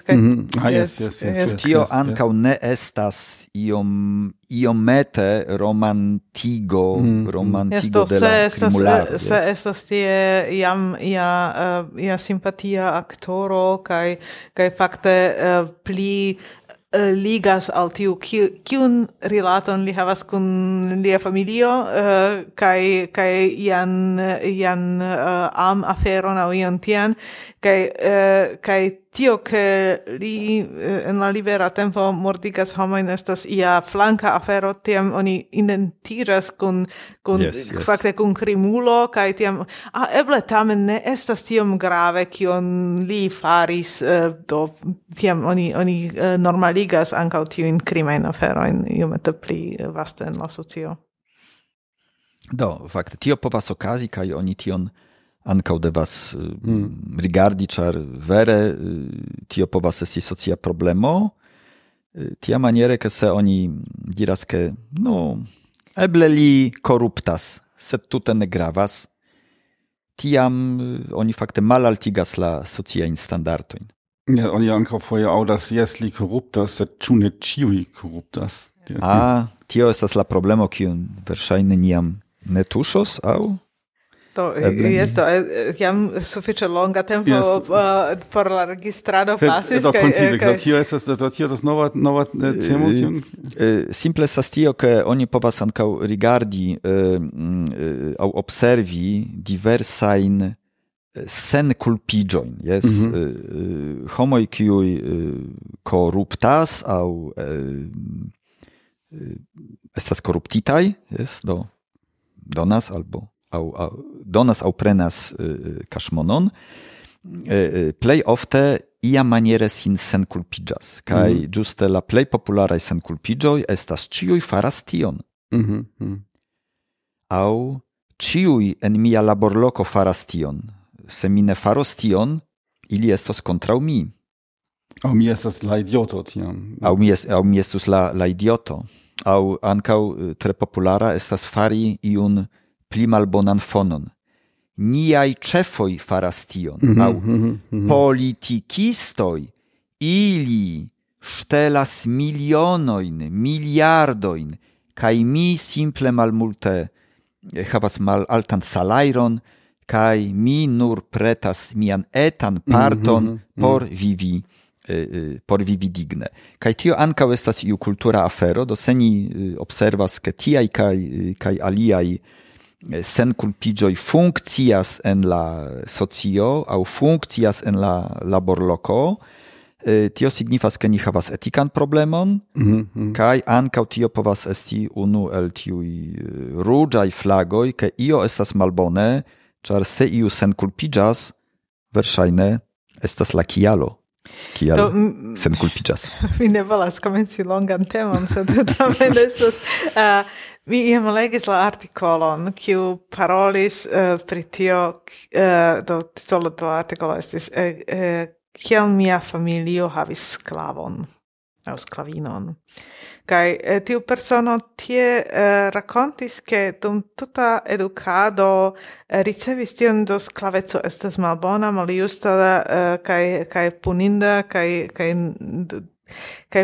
Tio ankaŭ ne estas iomete romantigo de la krimularo. Se estas tie jam ia simpatia aktoro kaj fakte pli ligas al tiu kiun rilaton li havas kun lia familio kaj ian am aferon aŭ ion tian kaj tio ke li en la libera tempo mortigas homojn estas ia flanka afero, tiam oni identiĝas kun fakte kun krimulo kaj tiam eble tamen ne estas tiom grave kion li faris, do tiam oni normaligas ankaŭ tiujn krimajn aferojn iomete pli vaste en la socio. Do fakte tio povas okazi kaj oni tion ankaŭ devas rigardi, ĉar vere tio povas esti socia problemo, tiamaniere ke se oni diras ke eble li koruptas, sed tute ne gravas, tiam oni fakte malaltigas la sociajn standardojn. Ja, oni ankaŭ foje aŭdas, jes, li koruptas, sed ĉu ne ĉiuj koruptas? Tio estas la problemo, kiun verŝajne niam ne tuŝos, aŭ? Jam sufiĉe longa tempo por la registrado pasis. Kio estas nova temo? Simple estas tio, ke oni povas ankaŭ rigardi aŭ observi diversajn senkulpiĝojn, homoj kiuj koruptas aŭ estas koruptitaj, do donas aŭ prenas kaŝmonon, plej ofte ia maniere sin senkulpiĝas, kaj ĝuste la plej popularaj senkulpiĝoj estas ĉiuj faras tion. Aŭ ĉiuj en mia laborloko faras tion. Se mi ne faros tion, ili estos kontraŭ mi. Aŭ mi estas la idioto tiam. Aŭ mi estus la idioto. Aŭ ankaŭ tre populara estas fari iun pli malbonan fonon. Niaj ĉefoj faras tion. Aŭ politikistoj, ili ŝtelas milionojn, miliardojn, kaj mi simple malmulte havas malaltan salajron, kaj mi nur pretas mian etan parton por vivi digne. Kaj tio ankaŭ estas iu kultura afero, do se ni observas, ke tiaj kaj aliaj senkulpiĝoj funkcias en la socio aŭ funkcias en la laborloko, tio signifas, ke ni havas etikan problemon, kaj ankaŭ tio povas esti unu el tiuj ruĝaj flagoj, ke io estas malbone, ĉar se iu senkulpiĝas, verŝajne estas la kialo. Kial senkulpiĝas. Mi ne volas komenci longan temon, sed tamen estas mi iam legis la artikolon, kiu parolis pri tio, do titolo de la artikolo estis kiel mia familio havis sklavon, aŭ sklavinon. Kaj tiu persono tie rakontis, ke dum tuta edukado ricevis tion, do sklaveco estas malbona, maljusta kaj puninda, kaj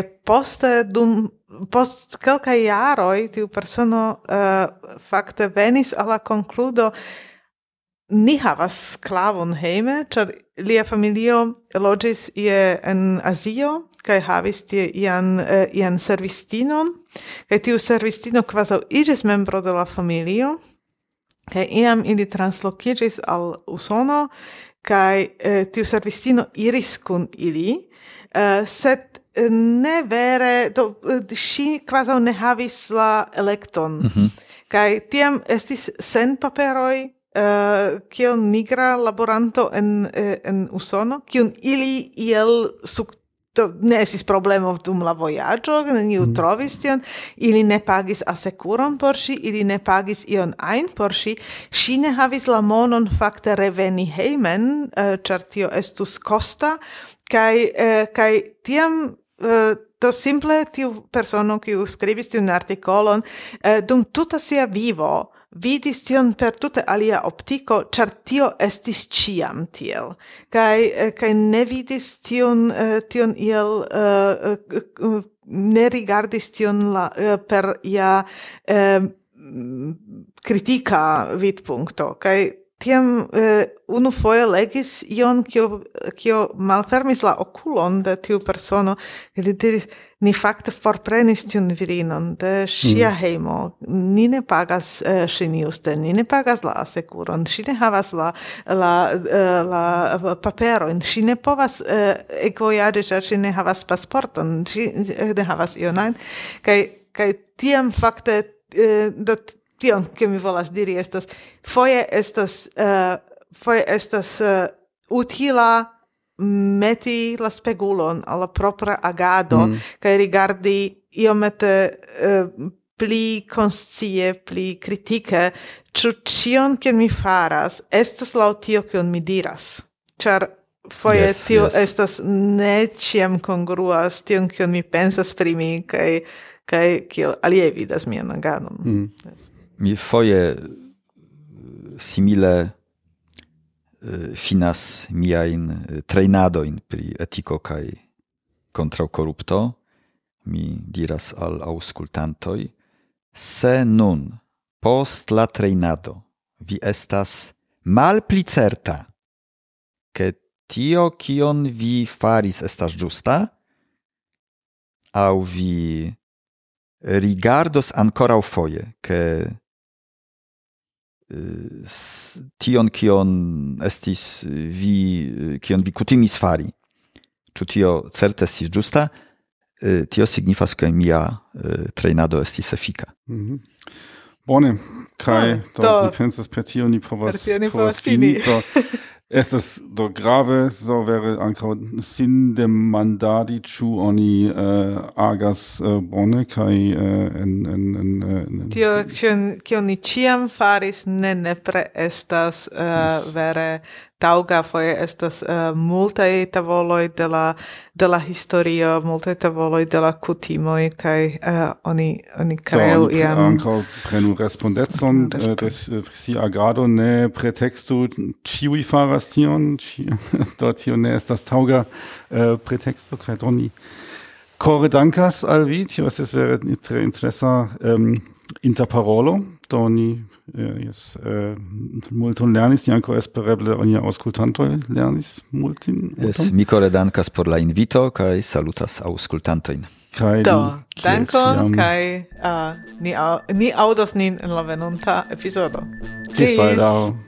post kelkaj jaroj tiu persono fakte venis al la konkludo, ni havas sklavon hejme, ĉar lia familio loĝis en Azio, kaj havis tie ian servistinon, kaj tiu servistino kvazaŭ iĝis membro de la familio, kaj iam ili translokiĝis al Usono, kaj tiu servistino iris kun ili, sed ne vere, ŝi kvazaŭ ne havis la elekton. Kaj tiam estis sen paperoj, kiel nigra laboranto en Usono, kiun ili iel ne estis problemo dum la vojaĝo, neniu trovis tion, ili ne pagis asekuron por ŝi, ili ne pagis ion ajn por ŝi, ŝi ne havis la monon fakte reveni hejmen, ĉar tio estus kosta, kaj tiam do simple tiu persono, kiu skribis tiun artikolon, dum tuta sia vivo vidis tion per tute alia optiko, ĉar tio estis ĉiam tiel. Kaj ne vidis tion iel ne rigardis tion per ia kritika vidpunkto. Kaj tiam unufoje legis ion, kio malfermis la okulon de tiu persono, li diris, ni fakte forprenis tiun virinon de ŝia hejmo. Ni ne pagas ŝin juste, ni ne pagas la asekuron, ŝi ne havas la paperojn, ŝi ne povas ekvojaĝi, ĉar ŝi ne havas pasporton, ŝi ne havas ion ajn. Kaj tiam fakte tion, ke mi volas diri, estas foje estas utila meti la spegulon al la propra agado, kaj rigardi iomete pli konscie, pli kritike, ĉu ĉion, kion mi faras, estas laŭ tio, kion mi diras. Ĉar foje tio estas ne ĉiam kongruas tion, kion mi pensas pri mi, kaj kiel aliaj vidas mian agadon. Mi foje simile finas miajn trejnadojn pri etiko kaj kontraŭ korupto. Mi diras al aŭskultantoj, se nun post la trejnado vi estas malpli certa, ke tio, kion vi faris, estas ĝusta, aŭ vi rigardos ankoraŭ foje, ke tion, kion vi kutimis fari, ĉu tio certe estis ĝusta, tio signifas, ke mia trejnado estis efika. Bone, kaj mi pensas per tio ni povas fini. estas do grave, so vere ankaŭ sin demandadi ĉu oni agas bone kaj en tio kion ni ĉiam faris ne nepre estas vere tauga, foje estas multaj tavoloj de la historio, multaj tavoloj de la kutimoj kaj oni kreu iam ankaŭ prenu respondecon de sia agado, ne pretekstu ĉiuj faras tion, do tio ne estas tauga preteksto, kaj do ni kore dankas al vi, tio estas vere tre interesa interparolo, do ni multon lernis, ni ankaŭ espereble nia aŭskultantoj lernis multon. Mi kore dankas por la invito kaj salutas aŭskultantojn. Do, dankon kaj ni aŭdos nin en la venonta epizodo. Ĝis baldaŭ.